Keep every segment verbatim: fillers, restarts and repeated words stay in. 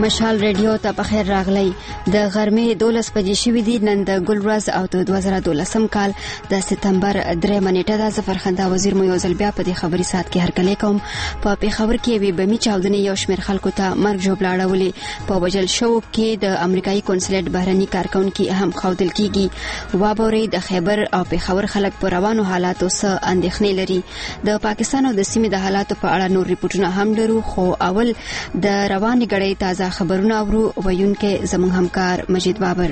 مشال ریډیو ته په خیر راغلی. د غرمې دولس بجې شوې دي. نن د ګل ورځ او د دوه زره دولسم کال د سپتمبر درېیمه نیټه ده. زه فرخنده وزیر مو یو ځل بیا په دې خبري ساعت کې هرکلی کوم. په پېښور کې یوې بمي چاودنې یو شمېر خلکو ته مرګ ژوبله اړولې. په وژل شوو کې د امریکایي کنسولیت بهرني کارکونکي هم ښودل کېږي. وابورئ د خیبر او پېښور خلک په روانو حالاتو څه اندېښنې لري. د پاکستان او د سیمې د حالاتو په اړه نور ریپورټونه هم لرو، خو اول د روانې ګړۍ تازه خبرونه اورو. ویونکي زموږ همکار مجید بابر.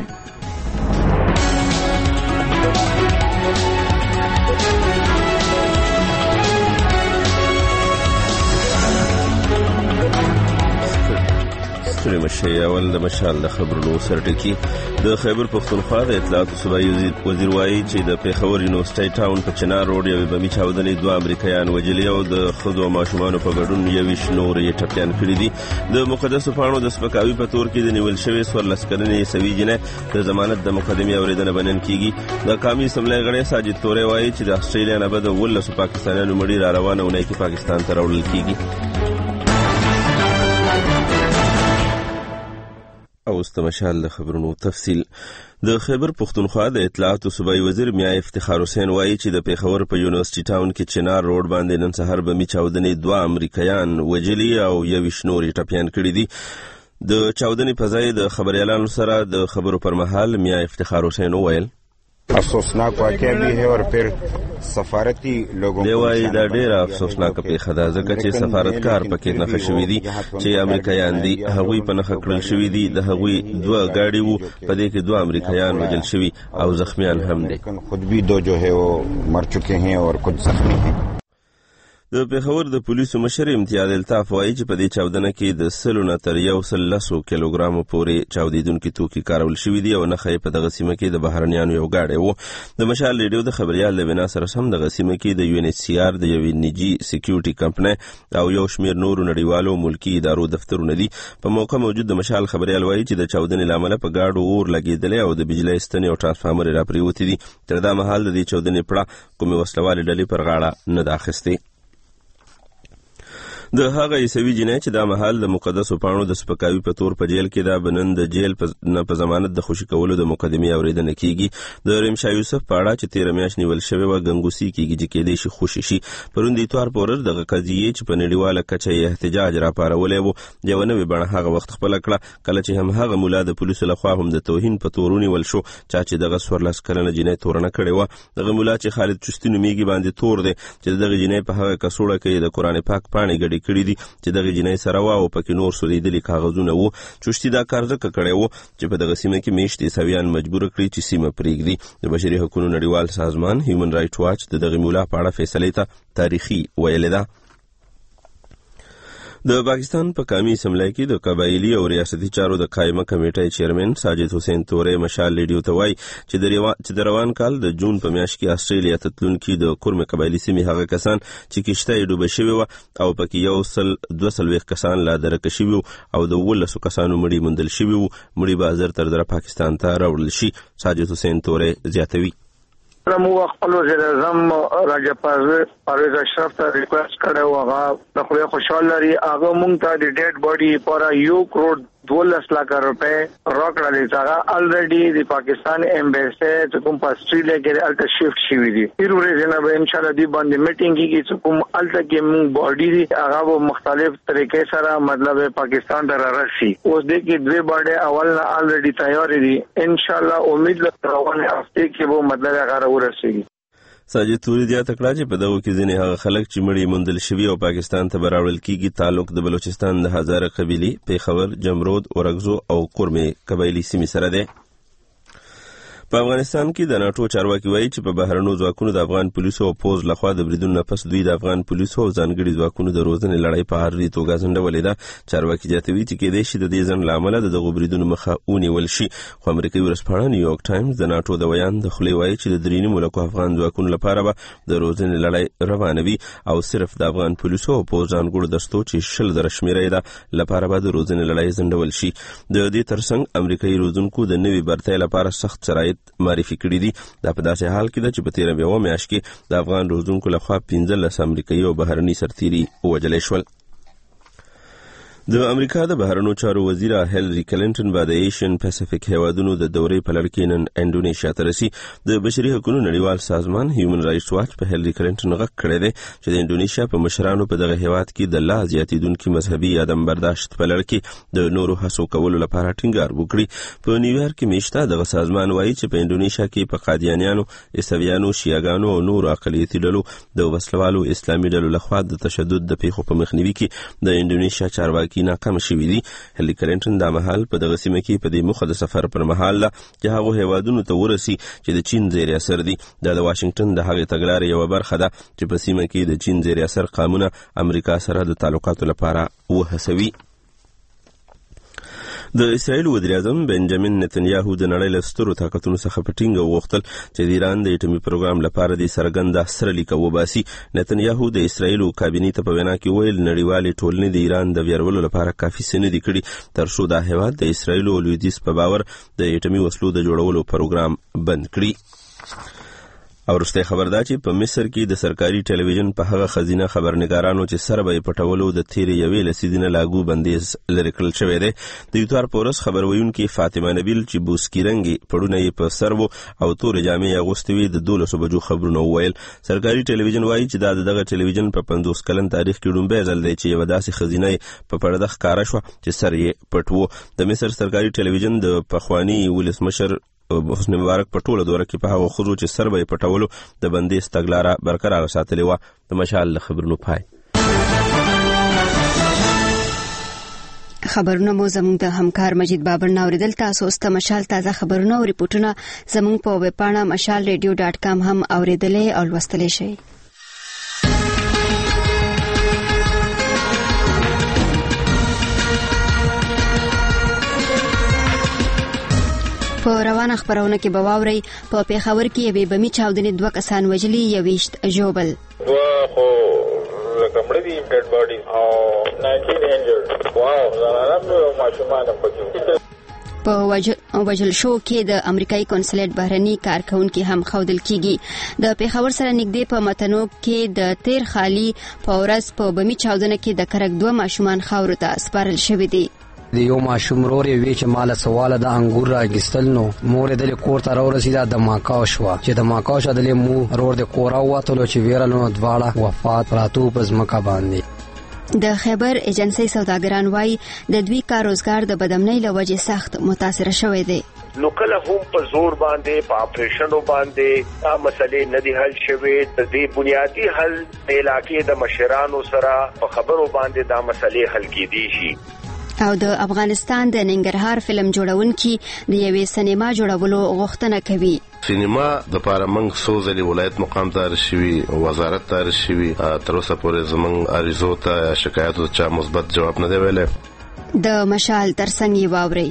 مشه اول د مشال د خبرونو سرټکی. د خیبر پختونخوا د اطلاعات صوبایي وزیر وایي چې د پېښور یونیورسيټي ټاون په چنار روډ یو بمي چاودنې دوه امریکایان وژلي او د ښځو او ماشومانو په ګډون یویشت نور یې ټپیان کړي دي. د مقدسو پاڼو د سپکاوي په تور کې د نیول شوې څوارلس کلنې عیسوي جینۍ د ضمانت د مقدمې اورېدنه بنن کیږي. د قومي اسمبلۍ غړی ساجد تورې وایي چې د استرالیا نه به د ولسو پاکستانیانو مړي را روانه اونۍ کې پاکستان ته راوړل کیږي. او استمشال د خبرونو تفصیل. د خیبر پختونخوا د اطلاعات صوبایي وزیر میاں افتخار حسین وایي چې د پېښور په یونیورسيټي ټاون کې چنار روډ باندې نن سهار بمي چاودنې دوه امریکایان وژلي او یویشت نور یې ټپیان کړي دي. د چاودنې په ځای د خبريالانو سره د خبرو پر مهال میاں افتخار حسین وویل افسوسناک واقعہ بھی ہے اور پھر سفارتی لوگوں دی وایي دا ډیره افسوسناک پیښه ده ځکه چې سفارتکار پکې نښه شوي دي چې امریکایان دي. هغوی په نښه کړل شوي دي. د هغوی دوه ګاډي وو، په دې کې دوه امریکایان وژل شوي او زخمیان هم دي. خود بھی دو جو ہے وہ مر چکے ہیں اور کچھ زخمی ہیں. د پېښور د پولیسو مشر امتیاز الطاف وایي چې په دې چاودنه کې د سلو نه تر یو سل لسو کیلوګرامو پورې چاودېدونکي توکي کارول شوي دي او نښه یې په دغه سیمه کې د بهرنیانو یو ګاډی و. د مشال ریډیو د خبریال د بنا سره سم دغه سیمه کې د یو ان ایچ سی آر د یوې نجي سکیورټي کمپنۍ او یو شمېر نورو نړیوالو ملکي ادارو دفترونه دي. په موقع موجود د مشال خبریال وایي چې د چاودنې له امله په ګاډو اور لګېدلی او د بجلۍ ستنې او ټرانسفارمر یې راپرېوتې دي. تر دا مهال د دې چاودنې پړه کومې وسلوالې ډلې پر غاړه نه ده اخیستې. د هغه عیسوي جینۍ چې دا مهال د مقدسو پاڼو د سپکاوي په تور په جیل کې دا بنن د جیل نه په ضمانت د خوشي کولو د مقدمې اورېدنه کیږي. د ریم شاه یوسف په اړه چې تیره میاشت نیول شوې وه ګنګوسي کیږي چې کېدای شي خوشي شي. پرون د اتوار په ورځ دغه قضیې چې په نړیواله کچه یې احتجاج راپارولی و یوه نوې بڼه هغه وخت خپله کړه کله چې همهغه مولا د پولیسو لخوا هم د توهین په تور ونیول شو چا چې دغه څوارلس کلنه جینۍ تورنه کړې وه. دغه مولا چې خالد چستي نومیږي باندې تور دی چې د دغه جینۍ په هغه کڅوړه کې د قرآن پاک پاڼې ګډې کړي دي چې دغه جینۍ سره وه او پکې نور سوځېدلي کاغذونه وو. چشتي دا کار ځکه کړی و چې په دغه سیمه کې میشت عیسویان مجبوره کړي چې سیمه پرېږدي. د بشري حقونو نړیوال سازمان هیومن رایټ واچ د دغه مولا په اړه فیصلې ته تاریخي ویلې ده. د پاکستان په قومي اسمبلۍ کې د قبایلي او ریاستي چارو د قایمه کمیټې چیرمن ساجد حسین تورې مشال ریډیو ته وایي چې د روان کال د جون په میاشت کې استرالیا ته تلونکي د کورمې قبایلي سیمې هغه کسان چې کشته یې ډوبه شوې وه او پکې یو سل دوه څلوېښت کسان لا درکه شوي وو او د اوولسو کسانو مړي موندل شوي وو. مړي به ژر تر ژره پاکستان ته راوړل شي. ساجد حسین تورې زیاتوي مو خپل وزیر اعظم راجا پرویز اشرف ته ریکوست کړو هغه د خو خوشاله لري هغه مونږ ته د ډیډ باډي پر یو کروڑ دولس لک روپے راکړه لیدا الریډي د پاکستان ایمبیسی چې کوم په استرالیا کې الټا شیفټ شوی دی. پیر ورځ نه به ان شاء الله دی باندې میټینګ کیږي چې کوم الټا کې مونږ باډي دی هغه مختلف طریقې سره مطلب پاکستان ته راشي. اوس دې کې دوی باډي اول نه الریډي تیار دي. ان شاء الله امید روانه هفته کې وو مطلب هغه ورسیږي. ساجد تورې زیاته کړه چې په دغو کې ځینې هغه خلک چې مړي موندل شوي او پاکستان ته به راوړل کېږي تعلق د بلوچستان د هزاره قبیلې، پېښور، جمرود، اورګزو او کورمې قبایلي سیمې سره دی. په افغانستان کې د ناټو چارواکي وایي چې په بهرنیو ځواکونو د افغان پولیسو او پوز لخوا د بریدونو نه پس دوی د افغان پولیسو او ځانګړي ځواکونو د روزنې لړۍ په هر توګه ځنډولې ده. چارواکي زیاتوي چې کېدای شي د دې ځنډ له امله د دغو بریدونو مخه ونیول شي. خو امریکایي ورځپاڼه نیویارک ټایمز د ناټو د ویان د خولې وایي چې د درې نیمو لکو افغان ځواکونو لپاره به د روزنې لړۍ روانه وي او صرف د افغان پولیسو او پوز ځانګړو دستو چې شل زره شمېره یې ده لپاره به د روزنې لړۍ ځنډول شي. د دې ترڅنګ امریکایي روزونکو د نوي برتۍ لپاره سخت شرایط معرفي کړي. دا په داسې حال کې ده چې په تیره یوه میاشت کې د افغان روزونکو لخوا پنځلس امریکایي او بهرني سرتیري ووژل شول. د امریکا د بهرنیو چارو وزیره هیلری کلینټن به د ایشین پیسفیک هیوادونو د دورې په لړ کې نن انډونیشیا ته رسي. د بشري حقوقو نړیوال سازمان هیومن رائټس واچ په هیلری کلینټن غږ کړی دی چې د انډونیشیا په مشرانو په دغه هیواد کې د لا زیاتیدونکي مذهبي عدم برداشت په لړ کې د نورو هڅو کولو لپاره ټینګار وکړي. په نیویارک کې میشته دغه سازمان وایي چې په انډونیشیا کې په قادیانیانو، عیسویانو، شیعاګانو او نورو اقلیتي ډلو د وسلوالو اسلامي ډلو لخوا د تشدد د پیښو په مخنیوي کې د انډونیشیا چارواکي کی ناکام شوی دي. هیلری کلینټن د مهال په دغه سیمه کې په دې مخه د سفر پر مهال چې هغه هیوادونو ته ورسي چې د چین زیر اثر دي. د واشنگټن د هغې تګلارې یو برخه ده چې په سیمه کې د چین زیر اثر قانون امریکا سره د تعلقاتو لپاره وهڅوي. د اسرائیل وزیر اعظم بنجامین نتنیاهو د نړۍ له سترو طاقتونو څخه په ټینګه وغوښتل چې د ایران د اټومي پروګرام لپاره د څرګنده سره لیکه وباسي. نتنیاهو د اسرائیل کابینې ته په وینا کې ویل نړیوالې ټولنې د ایران د ویرولو لپاره کافي څه نه دي کړي تر څو دا هیواد د اسرائیل او لویدیځ په باور د اټومي وسلو د جوړولو پروګرام بند کړي. او وروسته خبر دا چې په مصر کې د سرکاري ټلویزیون په هغه خزینه خبرنګارانو چې سره به پټولو د تیرې یوې لسیدنه لاګو بندیز لري کړل شوی دی. د یوتار پورس خبروونکي فاطمه نبیل چې بوسکی رنګي پړونه یې په سر وو او تورې جامې اغوستې وې د دولسو بجو خبرونه وویل. سرکاري ټلویزیون وایي چې دا دغه ټلویزیون په پنځوس کلن تاریخ کې لومړی ځل دی چې یوه داسې خزینه په پرده ښکاره شوه چې سر یې پټ وو. د مصر سرکاري ټلویزیون د پخواني ولسمشر حسنی مبارک په ټوله دوره کې په هغه خزو چې سر به یې پټولو د بندیز تګلاره برقرار ساتلې وه. د مشال له خبرونو پای. خبرونه مو زموږ د همکار مجید بابر نه اوریدل. تاسو اوس د مشال تازه خبرونه او ریپورتونه زموږ په ویب پاڼه مشال ریډیو ډاټ کام هم اوریدلې او لوستلی شئ. په روانه خبرونه کې به واورئ په پیښور کې یوې بمي چاودنې دوه کسان وژلي، یوویشت ژوبل. دوه خو لکه مړه دي ډیډ باډي او ناینټین انجرډ. واو زنانه او ماشومان پکې په وژل شو کې د امریکایي کنسولیت بهرني کارکونکي هم ښودل کیږي. د پیښور سره نږدې په متنوب کې د تیر خالي په ورځ په بمي چاودنه کې د کرک دوه ماشومان خاورو ته سپارل شوي دي. د یو ماشوم رور یې وی چې مال سواله د انګور راګستل نو مور د کور ته راورسیده د ماکاو شو چې د ماکاو شدل مو رور د کورا واتلو چې ویرلو دواړه وفات راتو پز مکا باندې. د خیبر ایجنسی سوداګران وای د دوی کار روزګار د بدامنۍ له وجې سخت متاثر شوی دی. نو کله هم په زور باندې په اپریشنو باندې دا مسلې نه دی حل شوي. د دې بنیادی حل د علاقې د مشرانو سره په خبرو باندې دا مسلې حل کیدی شي. او د افغانستان د ننګرهار فلم جوړونکي د یوې سینما جوړولو غوښتنه کوي. سینما د پاره منګ سوزلي ولایت مقام ته رسیوي، وزارت ته رسیوي، تر اوسه پورې زمونږ عریضو ته شکایتو چا مثبت جواب نه دی ویلی. د مشال ترڅنګ یې واورئ.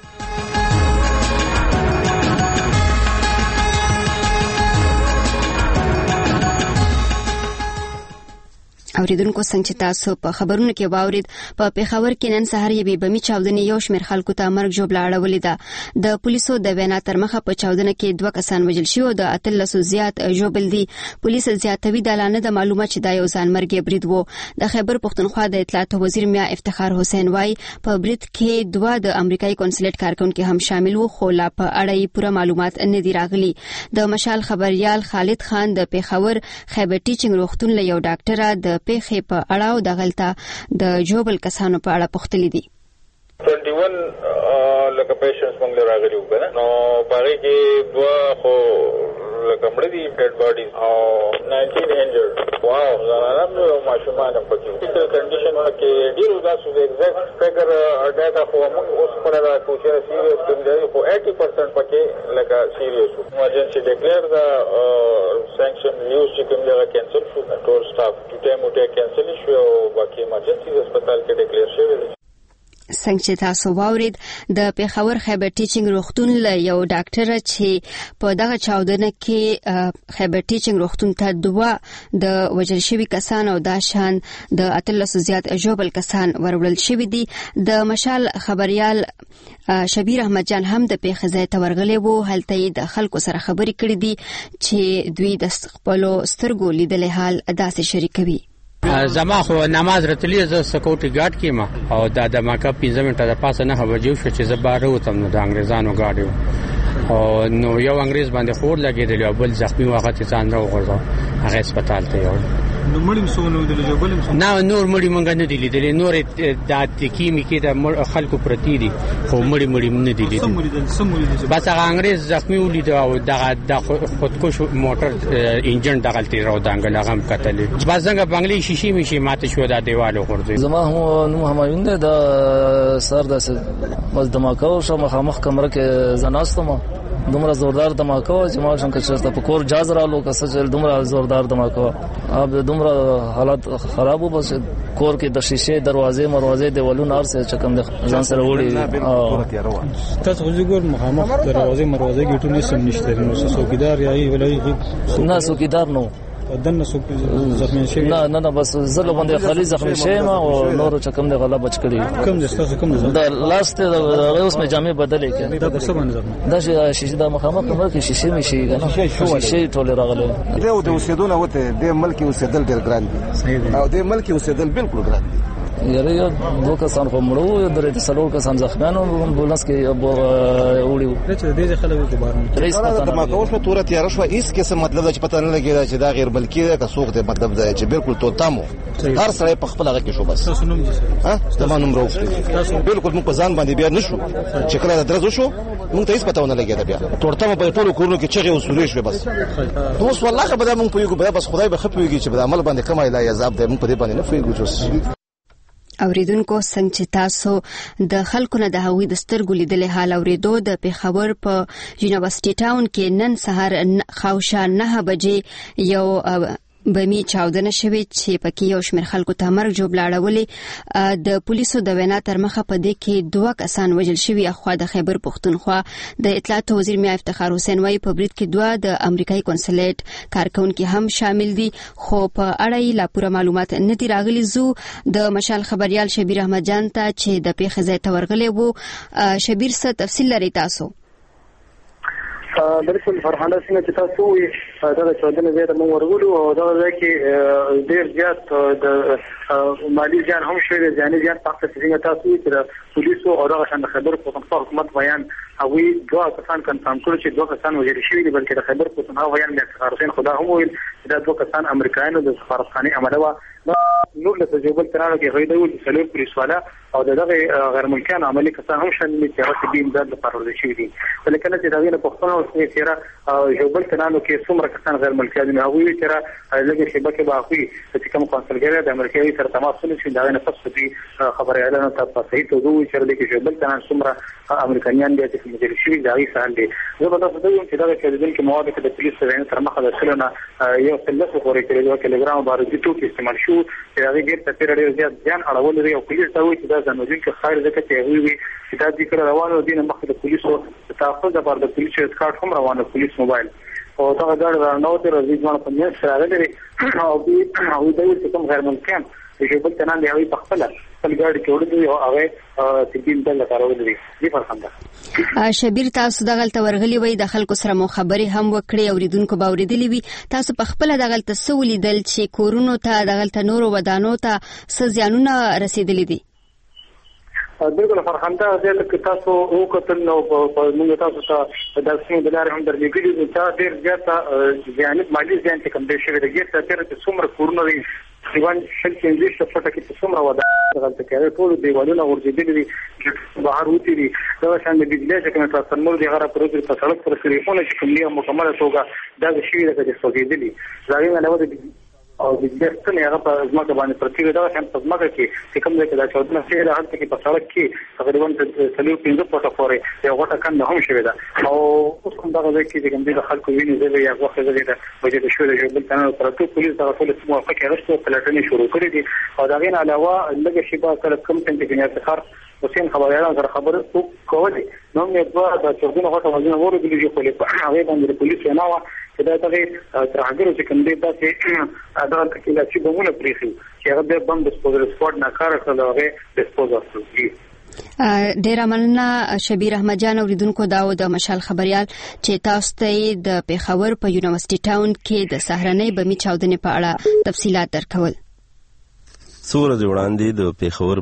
اوریدونکو څنګه چې تاسو په خبرونو کې واورید په پیښور کې نن سهار یې بمي چاودنې یو شمېر خلکو ته مرګ ژوبله اړولې ده. د پولیسو د وینا تر مخه په چاودنه کې دوه کسان وژل شوي او د اتلسو زیات ژوبل دي. پولیس زیاتوي د اعلان د معلومات چې دا یو ځانمرګي برید و. د خیبر پښتونخوا د اطلاعات وزیر میا افتخار حسین وای په برید کې دوه د امریکایي کنسولیت کارکونکي هم شامل وو خو لا په اړه یې پوره معلومات نه دي راغلي. د مشال خبريال خالد خان د پیښور خیبر ټیچینګ روغتون له یو ډاکټره د پیښې په اړه او د غلطه د جوبل کسانو په اړه پوښتلي دي. ټوئنټي ون لکه پیشنټس موږ راغلي وو کنه نو پاره کې دوه خو لکه مړه دي ډیډ باډي او ناینټین انجرډ. واو زنانه او ماشومان پکې په کنډیشن کې ډیر داسې ایگزیکټ فګر ډاټا خو موږ اوس په اړه کوشش سیریس کوم دی خو eighty percent پکې لکه سیریس ایمرجنسي ډیکلیئر دا سانکشن نیوز چې کوم دی کینسل شو ټول سټاف ټیم وټه کینسل شو او باقي ایمرجنسي هسپتال کې ډیکلیئر شوی دی. څنګه چې تاسو واورید د پیښور خیبر ټیچینګ روغتون له یو ډاکټر چې په دغه چاودنه کې خیبر ټیچینګ روغتون ته دوه د وژل شوي کسان او دا شان د اتلسو زیات ژوبل کسان وروړل شوي دي. د مشال خبريال شبیر احمد جان هم د پیښې ځای ته ورغلی وو. هلته یې د خلکو سره خبرې کړې دي چې دوی د خپلو سترګو لیدلې حال داسې شریکوي. زما خو نماز راتلی ز سکوټي ګارد کیما او دا د ماکا پنځه منټه د پاسه نه هوجو شو چې زباره وتم نو د انګريزانو ګاډیو او نو یو انګريز باندې خور لګیدل او بل زخمی وخت ځان راو غوړو هغه هسپتال ته یو نو مړی سونو د جوبلم نه نور مړی مونږ نه دی لیدل نور د تکیمی کې د خلکو پرتی دي خو مړی مړی نه دی لیدل بس هغه انګريز زخمی ولید او د خودکش موټر انجن دغلتي راو دانګل هغه قتل بس څنګه بنگلي شیشي میشي ماته شو د دیوالو خورځي زما هو نو همایون ده د سر د مز دماکاو شو مخامخ کمره کې زناستم دومره زوردار دماکو چې ما څنګه چرته په کور جاز رالو کسه چې دومره زوردار دماکو اب دومره حالت خراب و بس کور کې د شیشه دروازې مروازې دیوالونو ارسه چکم د ځان سره وړي تاسو وګور مخامخ دروازې مروازې ګټونه سم نشته نو څوکیدار یای ولای نه څوکیدار نو دنه سو زخمی شي نه نه نه بس زله باندې خالي زخمی شي ما او نور چکم دی غلا بچ کړي کوم دسته کوم دا لاست اوس مې جامې بدلې کړې دا څه باندې دا شیشه د مخامخ کمر کې شیشه می شي کنه شیشه ټول راغله دا د اوسېدونه وته د ملک اوسېدل ډېر ګران دي او د ملک اوسېدل بالکل ګران دي یاره یو دوه کسان خو مړو یو درې څلور کسان زخمیان او امبولانس کې وړي چې دې خلکو په بار رئیس د ماکاوش په تور تیار شو هیڅ څه مطلب چې پته نه لګیدا چې دا غیر ملکی ده که څوک دې مطلب ده چې بالکل تو تامو هر سره په خپل هغه کې شو بس تاسو نوم دي ها تاسو نوم راوځي بالکل موږ په ځان باندې بیا نشو چې کله درځو شو موږ ته هیڅ پته نه لګیدا بیا تورته په ټولو کورونو کې چغې وسولې شو بس اوس والله خبره موږ په یو بس خدای به خپويږي چې په عمل باندې کمای لا عذاب ده موږ په دې باندې نه فویږو اوریدونکو څنګه چې تاسو د خلکو نه د هغوی د سترګو لیدلې حال اوریدو د پیښور په یونیورسيټي ټاون کې نن سهار خاوشا نه بجې یو بمی چاودنه شوې چې پکې یو شمېر خلکو ته مرګ جوړلاړولې د پولیسو د وینا تر مخه په دې کې دوه کسان وژل شوي اخوا د خیبر پښتونخوا د اطلاعات وزیر میا افتخار حسین وايي په برید کې دوه د امریکایي کنسولیټ کارکونکو هم شامل دي خو په اړه یې لا پوره معلومات نه دي راغلي زو د مشال خبريال شبیر احمد جان ته چې د پیښې ځای ته ورغلی وو شبیر څه تفصیل لري تاسو بالکل فرحانه څنګه چې تاسو وي دا چودنه زه د مور ورغلو او دا چې ډیر زیات د مالی ځان هم شوی د ځاني ځان پخته څنګه تاسو چې پولیسو او دغه شان خبر پښتونخوا حکومت بیان هغه دوه کسان کنفرم کړل چې دوه کسان وژل شوي دي بلکې د خبر پښتونخوا بیان د افتخار حسین خدا هم ویل چې دا دوه کسان امریکایانو د سفارتخانه عمله وا نور له تجربه ترانو کې غوډه وي چې څلور پولیس والا او دغه غیر ملکیان عملي کسان هم شامل دي چې هغه د امداد لپاره ورته شوي دي ولکه چې دا وینه پښتون او سیره جوبل ترانو کې څومره کسان غیر ملکیان دي هغه وی چې لږه شبکه باقي چې کوم کونسلګری د امریکایي سره تماس ونیسي دا نه پس دي خبره اعلان ته په صحیح توګه وی چې د جوبل ترانو څومره امریکایان دي چې مجرد شوي دا یې سهال دي زه به تاسو ته وایم چې دا چې د مواد کې د پولیس سره تر مخه د سلنه یو څلور خوري کړي یو کیلوګرام بارودي توکي استعمال شو چې هغه ډېر تفسیر ډېر زیات ځان اړول لري او پولیس دا وایي چې دا ځانوځي کې خیر ځکه چې هغه وي چې دا ذکر روانو دي نه مخکې د پولیسو تحفظ لپاره د پولیسو اسکارت هم روانو پولیس موبایل او دا غاړه نو تر ځوان په میاشت سره لري او به او دا چې کوم غیر ممکن چې په تنان دی هغه په خپل خپل ګاډي کې وړي او هغه تدین دل کارول دي دي فرخنده شبیر تاسو دغلت ورغلی وای د خلکو سره مو خبري هم وکړي اوریدونکو باوریدلی وي تاسو په خپل دغلت سولې دل چې کورونو ته دغلت نور ودانو ته سزيانونه رسیدلې دي بالکل فرخنده دې کې تاسو او کتل نو په موږ تاسو ته د سیمې د لارې هم درلګلي چې ډېر زیات ځانګړي مالی ځان ته کم دي شوی د ګټه تر څومره کورونه دي ایوان شل کې انځه شپه کې څومره ودا غلطه کوي ټول دیوالونه ورځېدلي دي بهر وتی دي دا شان د بجلی چې کوم ترسمول دي غره پروژه په سړک پر ټلیفون چې کومه مکمله توګه دا شی د سوګېدلي ځای نه لوي او د دې هغه په ځمکه باندې پرتی دا شان په ځمکه کې چې کوم ځای کې دا چودنه شي د هغه کې په سړک کې تقریبا څلور پنځه فوټه پورې یو غټه کنده هم شوی دا او اوس کوم دا ځای کې کوم د خلکو ویني زوی یا وخت زوی دا وجه د شوی د جبل تنه پرتو پولیس دا ټول موافقه راځي پلاتنې شروع کړې دي او دا غین علاوه لږه شی با کله کم څنګه کې نه افتخار حسین خبريالان سره خبره کوي نو مې دوه د چوغونو غټه وزن وره د لږه په لپاره هغه باندې پولیس نه و چې دا ته ترهګرو چې کوم دې تاسو عدالت کې لا چې بمونه پریخي چې هغه د بم ډسپوزل سپورت نه کار کړل هغه ډسپوزل کړی ډیر مننه شبیر احمد جان اوریدونکو داو د مشال خبريال چې تاسو ته د پیښور په یونیورسيټي ټاون کې د سهارنۍ بمی چاودنې په اړه تفصيلات درکول څو ورځې وړاندې د پیښور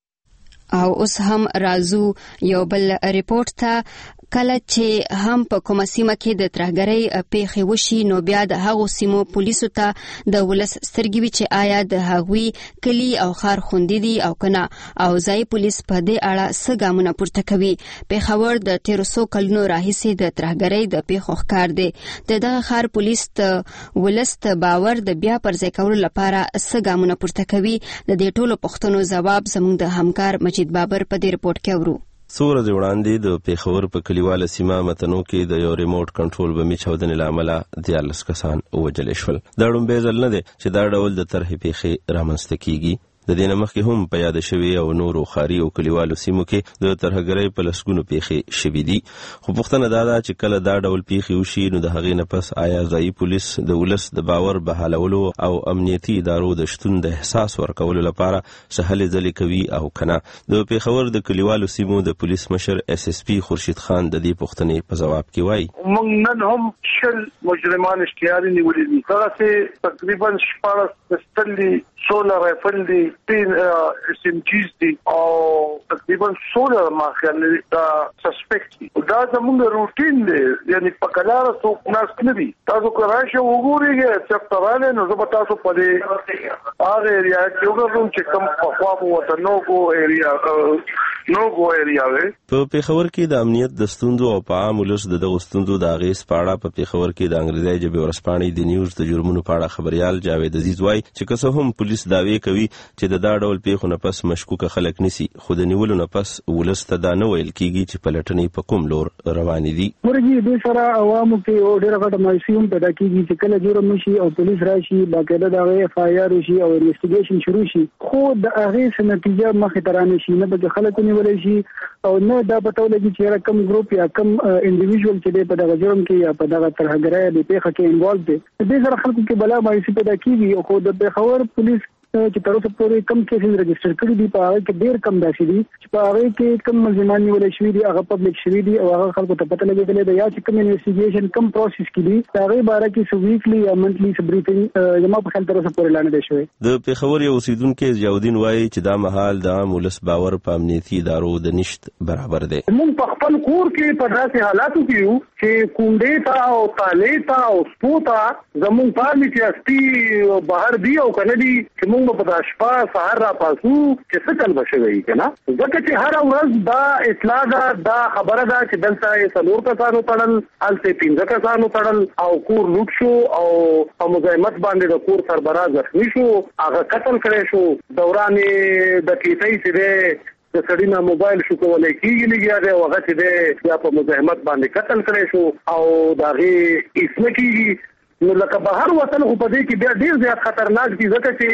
او اوس هم راځو یو بل ریپورت ته. کله چې هم په کومه سیمه کې د ترهګرۍ پیښې وشي نو بیا د هغو سیمو پولیسو ته د ولس سترګې وي چې آیا د هغوی کلی او ښار خوندي دي او کنه، او ځایي پولیس په دې اړه څه ګامونه پورته کوي. پیښور د تیرو څو کلونو راهیسې د ترهګرۍ د پیښو ښکار دی. د دغه ښار پولیس د ولس د باور د بیا پرځای کولو لپاره څه ګامونه پورته کوي؟ د دې ټولو پوښتنو ځواب زموږ د همکار مجید بابر په دې رپورټ کې اورو. څو ورځې وړاندې د پیښور په کلیواله سیمه متنو کې د یو ریموټ کنټرول بمي چاودنې له امله دیارلس کسان ووژل شول. دا لومړی ځل نه دی چې دا ډول د طرحې پیښې رامنځته کیږي. د دې نه مخکې هم په یاد شوي او نورو ښاري او کلیوالو سیمو کې د ترهګرۍ په لسګونو پیښې شوي دي. خو پوښتنه دا ده چې کله دا ډول پیښې وشي نو د هغې نه پس آیا ځایي پولیس د ولس د باور بحالولو او امنیتي ادارو د شتون د احساس ورکولو لپاره څه هلې ځلې کوي او که نه؟ د پیښور د کلیوالو سیمو د پولیس مشر اس اس پي خورشید خان د دې پوښتنې په ځواب کې وایي موږ نن هم شل مجرمان اشتهاري نیولي دي. دغسې تقریبا شپاړس پسټل دي، سوله رایفل دي، تین اس ام جیز دي او تقریبا سوله ما خیال دا سسپیکټ دي. دا زموږ روټین دی، یعنی په کلاره څوک ناست نه دي. تاسو که راشه وګورئ چې تراله نو زه به تاسو په دې هغه ایریا کې وګورم چې کوم پخوا مو وته نوګو ایریا نوګو ایریا وي. په پیښور کې د امنیت د ستونزو او په عام ولس د دغو ستونزو د اغېز په اړه په پیښور کې د انګریزي ژبې ورځپاڼې د نیوز د جرمونو په اړه خبريال جاوید عزیز وایي چې که څه هم پولیس دعوی کوي چې د دا ډول پیښو نه پس مشکوکه خلک نیسي، خو د نیولو نه پس ولس ته دا نه ویل کیږي چې پلټنې په کوم لور روانې دي. ورګي د سره عوامو کې ډېر غټه مایوسي هم پیدا کیږي چې کله جرم وشي او پولیس راشي باقاعده د اف آی آر شي او انویسټیګیشن شروع شي، خو د هغې نتیجه مخې ته رانه شي، نه به خلک ونیول شي او نه دا پته ولګي چې کم ګروپ یا کم انډیویډوال چې په دغه جرم کې یا په دغه ترهګرۍ د پیښه کې انوالو دي. دې سره خلکو کې بلا مایوسي پیدا کیږي. خو د پیښور پولیس چې تر اوسه پورې کم کیسز رجسټر کړي دي، په هغه کې ډېر کم داسې دي چې په هغه کې کم ملزمان نیول شوي دي، هغه پبلک شوي دي او هغه خلکو ته پته لګېدلې ده یا چې کم انویسټیګیشن کم پروسس کې دي د هغې باره کې څه ویکلي یا منتلي څه بریفنګ زما په خیال تر اوسه پورې لا نه دی شوی. د پیښور یو اوسیدونکی ضیاءالدین وایي چې دا مهال د عام ولس باور په امنیتي ادارو د نشت برابر دی. موږ په خپل کور کې په داسې حالاتو کې یو چې کونډې ته او تالې ته او سپو ته زموږ پالي چې اسپي بهر دی او که نه دي چې موږ په دا شپه سهار را پاسو چې څه چل به شوی که نه، ځکه چې هره ورځ دا اطلاع ده، دا خبره ده چې دلته یې څلور کسانو تړل، هلته پنځه کسانو تړل او کور لوټ شو او په مزاحمت باندې د کور سربراز زخمي شو، هغه قتل کړی شو. دوران د کیسۍ چې دی د سړي نه موبایل شو کولی کېږي لګیا دی او هغه چې دی یا په مزاحمت باندې قتل کړی شو او د هغې هېڅ نه کېږي. نو لکه بهر وطن خو په دې کې بیا ډېر زیات خطرناک دي، ځکه چې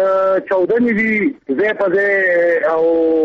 چاودنې دي ځای په ځای او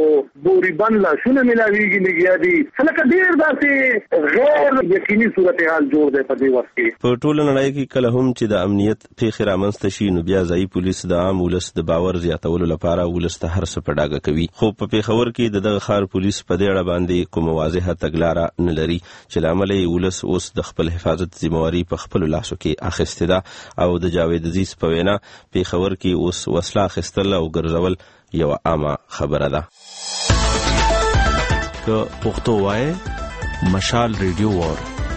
بوري بند لاشونه میلاویږي لګیا دي، لکه ډېر داسې غیر یقیني صورتحال جوړ دی په دې وخت کې. په ټوله نړۍ کې کله هم چې د امنیت پیښې رامنځته شي نو بیا ځایي پولیس د عام ولس د باور زیاتولو لپاره ولس ته هر څه په ډاګه کوي. خو په پیښور کې د دغه ښار پولیس په دې اړه باندې کومه واضحه تګلاره نه لري چې له امله یې ولس اوس د خپل حفاظت ذمہواري په خپلو لاسو کې اخیستې ده. او د جاوید عزیز په وینا پیښور کې اوس وسله اخیستل او ګرځول یوه عامه خبره ده. که پښتو وایي مشال ریډیو وار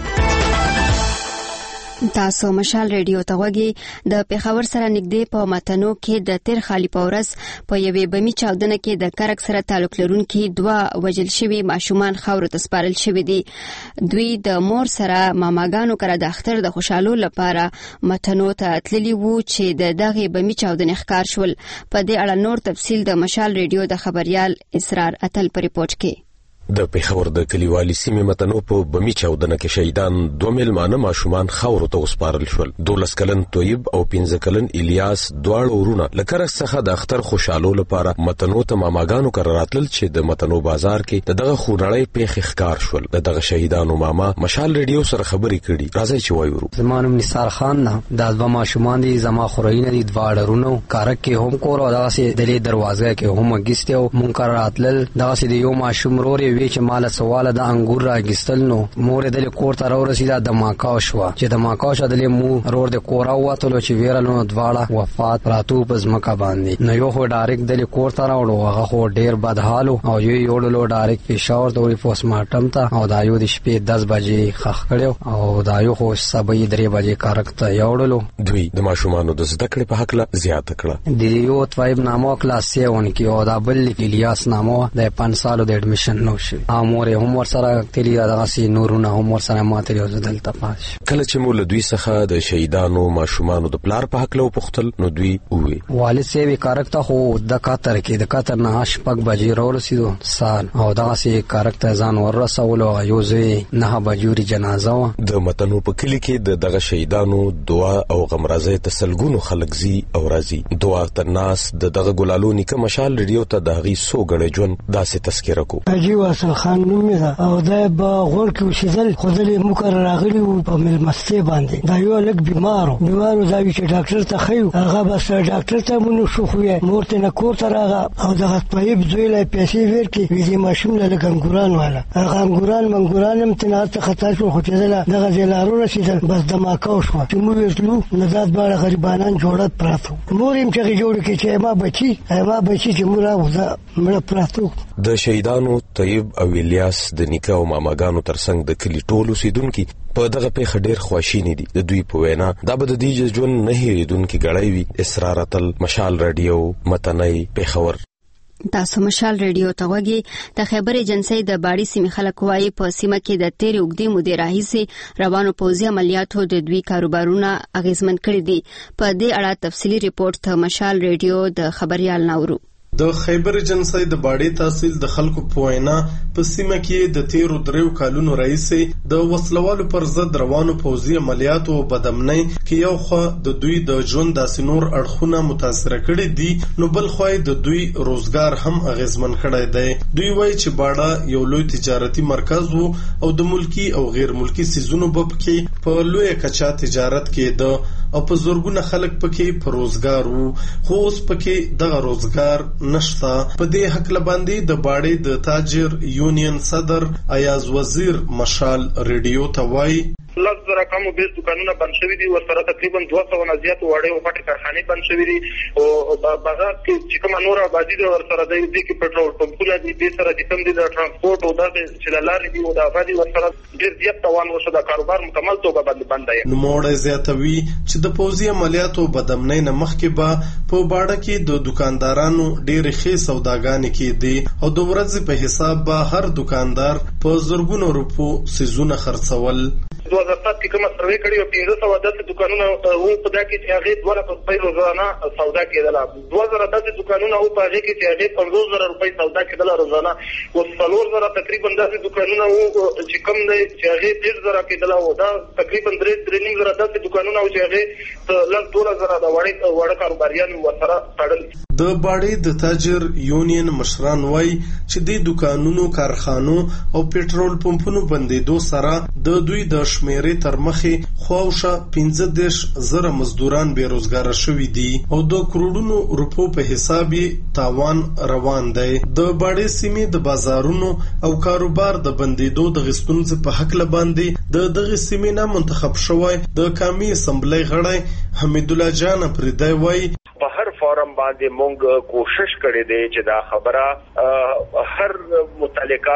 تاسو مشال ریډیو ته وګورئ. د پیښور سره نږدې په متنو کې د تیر خالي پورس په یوې بمي چاودنه کې د کرک سره تعلق لرونکي دوه وژل شوي ماشومان خاورو ته سپارل شوي دي. دوی د مور سره ماماګانو کره د اختر د خوشحالو لپاره متنو ته تللي وو چې د دغې بمي چاودنې ښکار شول. په دې اړه نور تفصیل د مشال ریډیو د خبريال اسرار اتل په ریپورت کې. د پیښور د کلیوالي سیمې متنو په بمي چاودنه کې شهیدان دوه میلمانه ماشومان خاورو ته وسپارل شول. دولس کلن طیب او پنځه کلن الیاس دواړه ورونه له کرک څخه د اختر خوشحالو لپاره متنو ته ماماګانو کره راتلل چې د متنو بازار کې د دغه خونړۍ پیښې ښکار شول. د دغه شهیدانو ماما مشال ریډیو سره خبرې کړي. راځئ چې وایو. زما نوم نثار خان نه، دا دوه ماشومان دي، زما خوریینه دي دواړه ورونه. کرک کې هم کور او دغسې د دې دروازه کې هم اګیستې او مونږ کره راتلل. دغسې د یو ماشوم ورور وی چې مال سواله د انګور راګستل نو مور د کور ته ورسیدا د ماکاو شو چې د ماکاو شدلې مو رور د کورا واتلو چې ویرلو دواړه وفات پراتو پز مکه باندې نو یو خو ډایرک د کور ته راوړو هغه خو ډیر بد حالو او یو یوړلو ډایرک پېښور ته پوسټ مارټم ته او دا یو د شپې دس بجې خخ کړو او دا یو خو سبې درې بجې کارکته یوړلو دوی د ماشومانو د زده کړې په حق لا زیات کړه د یو طيب نامو کلاس سیون کې او دا بل الیاس نامو د پنځه سالو د اډمیشن نو شي امور هم ور سره تلی دغه سي نورونه هم ور سره ماته یو ځدل تپاش کله چې مول دوی څخه د شهیدانو ماشومانو د پلار په حق له پختل نو دوی وې والد سي وی کارکته خو د کاتر کې د کاتر نه شپږ بجې راورسیدو سال او دغه سي کارکته ځان ور رسولو یو ځای نه بجوري جنازه د متنو په کلی کې د دغه شهیدانو دعا او غمرازه تسلګونو خلک زی او راضي دعا ترناس د دغه ګلالو نیکه مشال ریډیو ته دغه سو غړې جون داسې تذکرہ کو اجي واصل خان نوم ده او دا به غور کې وشیدل خدای مقرر راغلی په ملمسته باندې دا یو لک بیمارو بیمارو دا چې ډاکټر ته خیو هغه بس ډاکټر ته مونږ شو خو مورته نه کوته راغه او دغه طيب زوی له پیسې ورکې ویزه ماشوم له ګنګوران والا هغه ګنګوران منګوران هم تنه ته خطا شو خو چې دغه زلارو رسیدل بس د ماکاو شو چې موږ ورتلو نزاد باندې غریبانان جوړت پراتو مور هم چې جوړ کې چې ما بچي ما بچي چې مور راوځه مړ پراتو د شهیدانو طيب او الیاس د نیکه او ماماګانو ترڅنګ د کلی ټولو سیدونکو په دغه پیښه ډیر خواشینی دي د دوی په وینا دا به د دې ژوند نه هېریدونکو غړای وي اسرارتل مشال رادیو متنۍ پیښور تاسو مشال ریډیو ته وګورئ د خیبر ایجنسی د باړی سیمې خلک وایي په سیمه کې د تیر وګړي مودې راهیسې روانو پوځي عملیاتو د دوی کاروبارونه اغیزمن کړي دي په دې اړه تفصیلی ریپورت ته مشال ریډیو د خبريال ناورو د خیبر ایجنسی د باډي تحصیل د خلکو په وینا په سیمه کې د تیرو دریو کالونو راهیسې د وسلوالو پر ضد روانو پوځي عملیاتو او بدامنۍ کې یو خو د دوی د ژوند د سينور اړخونه متاثر کړي دي نو بل خو د دوی روزګار هم اغیزمن کړي دی دوی وایي چې باډا یو لوی تجارتي مرکز وو او د ملکی او غیر ملکی سيزونو په کې په لوی کچا تجارت کې د او په زورګونه خلک پکې په روزګار وو خو اوس پکې دغه روزګار نشتا په دې حق لباندې د باړې د تاجر یونین صدر ایاز وزیر مشال ریډیو ته وایي لږ زره کم بیس دکانونه بند شوي دي ورسره تقریبا دوه سوه نه زیات وړې او غټې کارخانې بند شوي دي او بازار کې چې کومه نور آبادي ده ورسره د دې کې پټرول پمپونه دي دې سره چې کوم دي د ترانسپورت او د چې لارې دي او د آبادي ورسره ډېر زیات توان وشو د کاروبار مکمل توګه باندې بند دی نو موړ زیاتوي چې د پوځي عملیاتو بدامنۍ نه مخکې به په باډه کې د دکاندارانو ډېرې ښې سوداګانې کېدې او د ورځې په حساب به هر دکاندار په زرګونو روپو سیزونه خرڅول دوه هزار سات کې کومه سروې کړې او پنځه سوه داسې دکانونه وو په دا کې چې هغې دوه په روپۍ روزانه سودا کېدله دوه زره داسې دکانونه وو په هغې کې چې هغې پنځوس زره روپۍ سودا کېدله روزانه اوس څلور زره تقریبا داسې دکانونه وو چې کم دی چې هغې دېرش زره کېدله او دا تقریبا درې درې نیم زره داسې دکانونه وو چې هغې لږ دولس زره د وړې وړه کاروباریان ورسره تړل د باډې د تاجر یونین مشران وایي چې د دکانونو کارخانو او پېټرول پمپونو بندېدو سره د دوی د شمیرې تر مخې خواوشه پنځه دېرش زره مزدوران بېروزګاره شوي دي او د کروڑونو روپو په حساب یې تاوان روان دی د باډې سیمې د بازارونو او کاروبار د بندېدو د ستونزې په حق باندې د دغه سیمې نه منتخب شوی د قومي اسمبلی غړی حمید الله جان پردی وایي په هر فورم باندې مونږ کوشش کړی دی چې دا خبره هر متعلقه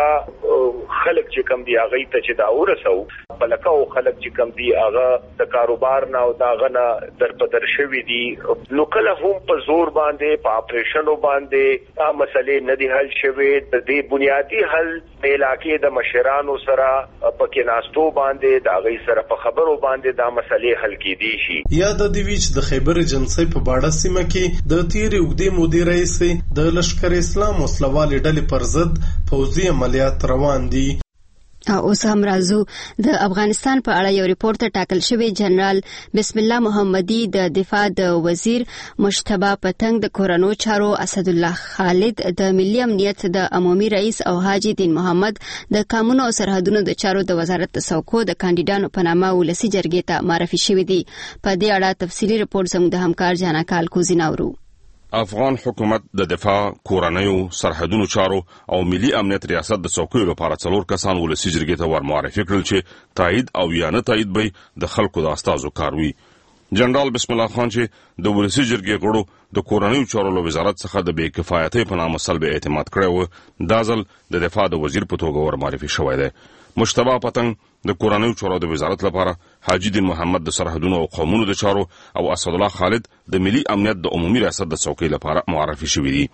خلک چې کم دی هغه ته چې دا ورسو بلکه او خلک چې کم دی هغه د کاروبار نه او دا غنه در په در شوی دي نو کله هم په زور باندې په اپریشنو باندې دا مسلې نه دی حل شوی د دې بنیادی حل د علاقې د مشرانو سره پکې ناستو باندې دا غي سره په خبرو باندې دا مسلې حل کیدي شي یا د دیویچ د خیبر ایجنسی په باډه سیمه کې د تیرې وګړي مودې رئیس د لشکر اسلام وسلوالې ډلې پر ضد پوځي عملیات روان دي اوس هم راځو د افغانستان په اړه یو ریپورت ټاکل شوی جنرال بسم الله محمدي د دفاع د وزیر مشتبه پتنګ د کورونو چارو اسد الله خالد د ملي امنیت د عمومي رئیس او حاجی دین محمد د قانون او سرحدونو د چارو د وزارت څوکو د کاندیدانو په نامه ولسی جرګې ته معرفي شوی دي په دې اړه تفصیلی ریپورت زموږ د همکار جانا کال کوزیناورو افغان حکومت د دفاع، کورنیو، سرحدونو چارو او ملي امنیت ریاست د څوکیو لپاره څلور کسان ولسی جرګې ته ورمعرفي کړل چې تایید او یا نه تایید به د خلکو د استازو کار وي. جنرال بسم الله خان چې د ولسی جرګې غړو د کورنیو چارو له وزارت څخه د بې کفایتۍ په نامه سلب اعتماد کړی و، دا ځل د دفاع د وزیر په توګه ورمعرفي شوی دی. مجتبی پتنګ د کورنیو چارو د وزارت لپاره، حاجی دین محمد د سرحدونو او قومونو د چارو او اسد الله خالد د ملي امنیت د عمومي ریاست د څوکۍ لپاره معرفي شوي دي.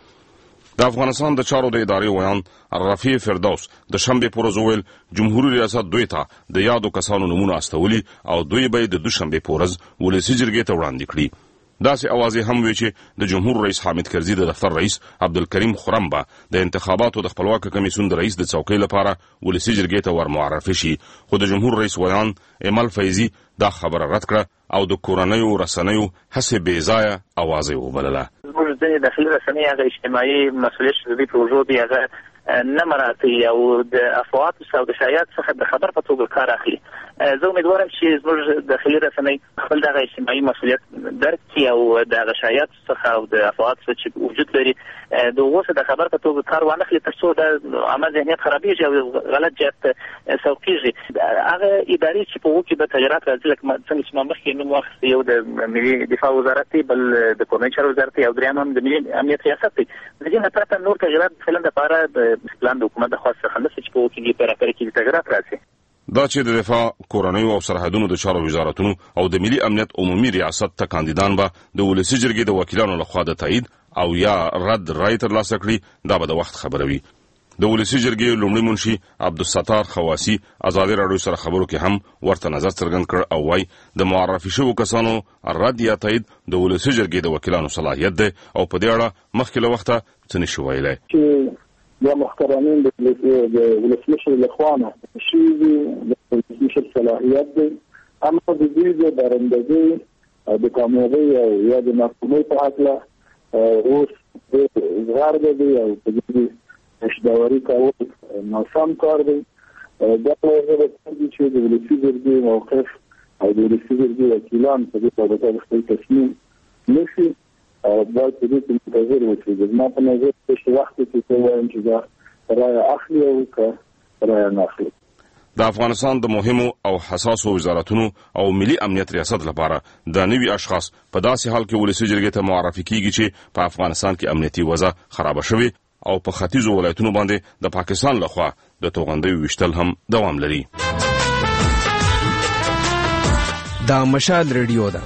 د افغانستان د چارو د ادارې ویان رفیع فردوس د شنبې پر ورځ ویل جمهوریت ریاست دوی ته د یادو کسانو نومونه استولي او دوی به د دوشنبې پر ورځ ولسی جرګې ته وړاندې کړي. داسې اوازې هم وی چې د جمهور رئیس حامد کرزي د دفتر رئیس عبدالکریم خرم به د انتخاباتو د خپلواک کمیسیون د رئیس د څوکۍ لپاره ولسی جرګې ته ورمعرفي شي، خو د جمهور رئیس ویان ایمل فیضي دا خبره رد کړه او د کورنیو رسنیو هڅې بې ځایه اوازې وبلله. زموږ ځینې داخلي رسنۍ هغه اجتماعي مسؤلیت شدید پروژو دي هغه نه مراعاتوي او د افواهاتو څخه او د شایعات څخه د خبر په توګه کار اخلي. زه امیدوارم چې زموږ داخلي رسنۍ خپل دغه اجتماعي مسؤلیت درک کړي او د هغه شایعاتو څخه او د افواهاتو څخه چې وجود لري د هغو څخه د خبر په توګه کار وانه اخلي، تر څو د عامه ذهنیت خرابېږي او غلط جهت ته سوق کېږي. هغه ادارې چې په هغو کې به تغیرات راځي، لکه څنګه چې ما مخکې نوم واخیست، یو د ملي دفاع وزارت دی، بل د کورنیو چارو وزارت دی او دریم هم د ملي امنیت ریاست دی. د دې نه پرته نور تغیرات فعلا دپاره د پلان د حکومت د خوا څخه نشته چې په هغو کې په راپور کې تغیرات راسي. دا چې د دفاع، کورنیو او سرحدونو د چارو وزارتونو او د ملي امنیت عمومي ریاست ته کاندیدان به د ولسی جرګې د وکیلانو لخوا د تایید او یا رد رای ترلاسه کړي، دا به د وخت خبره وي. د ولسی جرګې لومړي منشي عبدالستار خواسی ازادي راډیو سره خبرو کې هم ورته نظر څرګند کړ او وايي د معرفي شوو کسانو رد یا تایید د ولسی جرګې د وکیلانو صلاحیت دی او په دې اړه مخکې له وخته څه نشي ویلی. يا محترمين بالمشي الاخوانه شيء بالمشي الصلاحيات دي اما بزيد برندگي بكاميريه ويا دي مفهوميه حاصله روس اظهار دي او بزيد مش دوري كاو نظام کار دي دا له دې چې د ولسی دي موقف او د ولسی دي وکیلان په دې توګه خپل تصمیم نشي دا چې دې منتظر وي. د ما په نظر چې وخت کې څه وایم چې دا رای اخلي او که رای نه اخلي. د افغانستان د مهمو او حساسو وزارتونو او ملي امنیت ریاست لپاره د نوي اشخاص په داسې حال کې ولسی جرګې ته معرفي کیږي چې په افغانستان کې امنیتي وضع خراب شوي او په ختیځو ولایتونو باندې د پاکستان لخوا د توغندیو وشتل هم دوام لري. دا مشال ریډیو ده.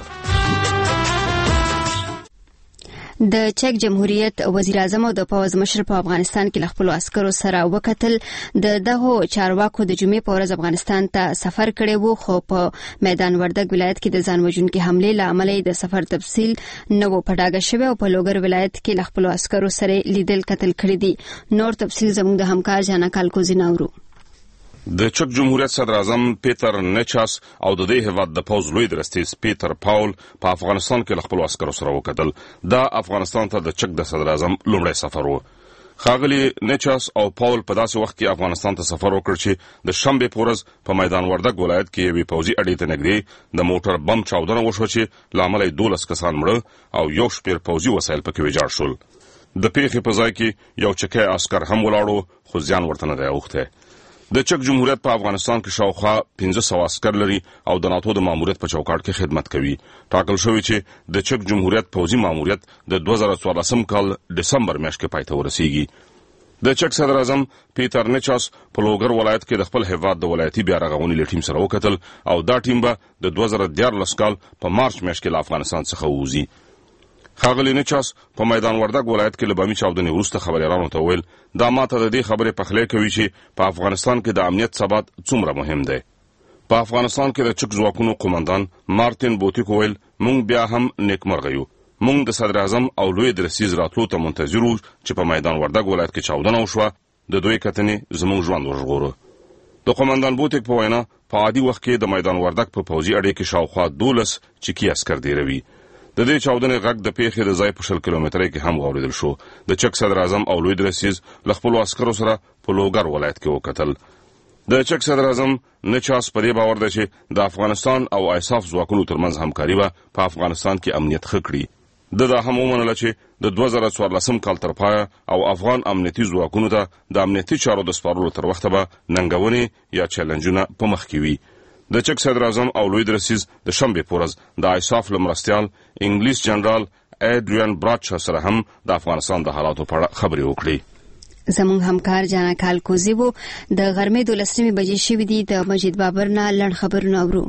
د چک جمهوریت وزیر اعظم او د پوز مشر په افغانستان کې خپل عسکرو سره وکتل. د دغه چارواکو د جمعې په ورځ افغانستان ته سفر کړی وو، خو په میدان وردګ ولایت کې د ځان وژونکي حملې له امله د سفر تفصیل نه و په ډاګه شوی او په لوګر ولایت کې خپل عسکرو سره لیدل کتل کړی دي. نور تفصیل زموږ د همکار جانا کالکوزی نورو. د چک جمهوریت صدر اعظم پیټر نیچاس او د دې هیواد د پوز لوی درستیز پیټر پاول په افغانستان کې خپل عسکرو سره وکتل. دا افغانستان ته د چک د صدر اعظم لومړی سفر و. خاغلی نیچاس او پاول په داسې وخت کې افغانستان ته سفر وکړ چې د شنبې په ورځ په میدان وردګ ولایت کې یوې پوځي اډې ته نږدې د موټر بم چاودنه وشوه چې له امله یې دولس کسان مړه او یو شمېر پوځي وسایل پکې ویجاړ شول. د پیښې په ځای کې یو چکی عسکر هم ولاړو خو زیان ورته نه دی اوښتی. د چک جمهوریت په افغانستان کې شاوخوا پنځه سوه عسکر لري او د ناتو د ماموریت په چوکاټ کې خدمت کوي. ټاکل شوی چې د چک جمهوریت پوځي ماموریت د دوه زره څوارلسم کال ډسمبر میاشتې کې پای ته ورسیږي. د چک صدر اعظم پیټر نیچاس په لوګر ولایت کې د خپل هیواد د ولایتي بیا رغونې له ټیم سره وکتل او دا ټیم به د دوه زره دیارلس کال په مارچ میاشت کې له افغانستان څخه ووځي. خاغلی نیچاس په میدان وردګ ولایت کې له بمي چاودنې وروسته خبریالانو ته وویل دا ماته د دې خبرې پخلی کوي چې په افغانستان کې د امنیت ثبات څومره مهم دی. په افغانستان کې د چک ځواکونو قومندان مارتین بوتیک وویل موږ بیا هم نیکمرغه یو. موږ د صدر اعظم او لوی درستیز راتلو ته منتظر وو چې په میدان وردګ ولایت کې چاودنه وشوه. د دوی کتنې زموږ ژوند وژغوره. د قومندان بوتیک په وینا په عادي وخت کې د میدان وردګ په پوځي اډې کې شاوخوا دولس چکی عسکر دیروي. د دې چاودنې غږ د پیښې د ځای په شل کیلومترۍ کې هم واورېدل شو. د چک صدر اعظم او لوی درستیز له خپلو عسکرو سره په لوګر ولایت کې وکتل. د چک صدر اعظم نیچاس په دې باور دی چې د افغانستان او ایساف ځواکونو ترمنځ همکاري به په افغانستان کې امنیت ښه کړي. د دا هم ومنله چې د دوه زره څوارلسم کال تر پایه او افغان امنیتي ځواکونو ته د امنیتي چارو د سپارلو تر وخته به ننګونې یا چیلنجونه په مخ کې وي. د چک صدر اعظم او لوی درسیز د شنبې په ورځ د آیساف له مرستیال انګلیس جنرال ایډریان براډشا سره هم د افغانستان د حالاتو په اړه خبرې وکړې. زموږ همکار جانا کال کوزیبو د غرمې دولسمې بجې شوې دي. د مجید بابر نه لړ خبرونه اورو.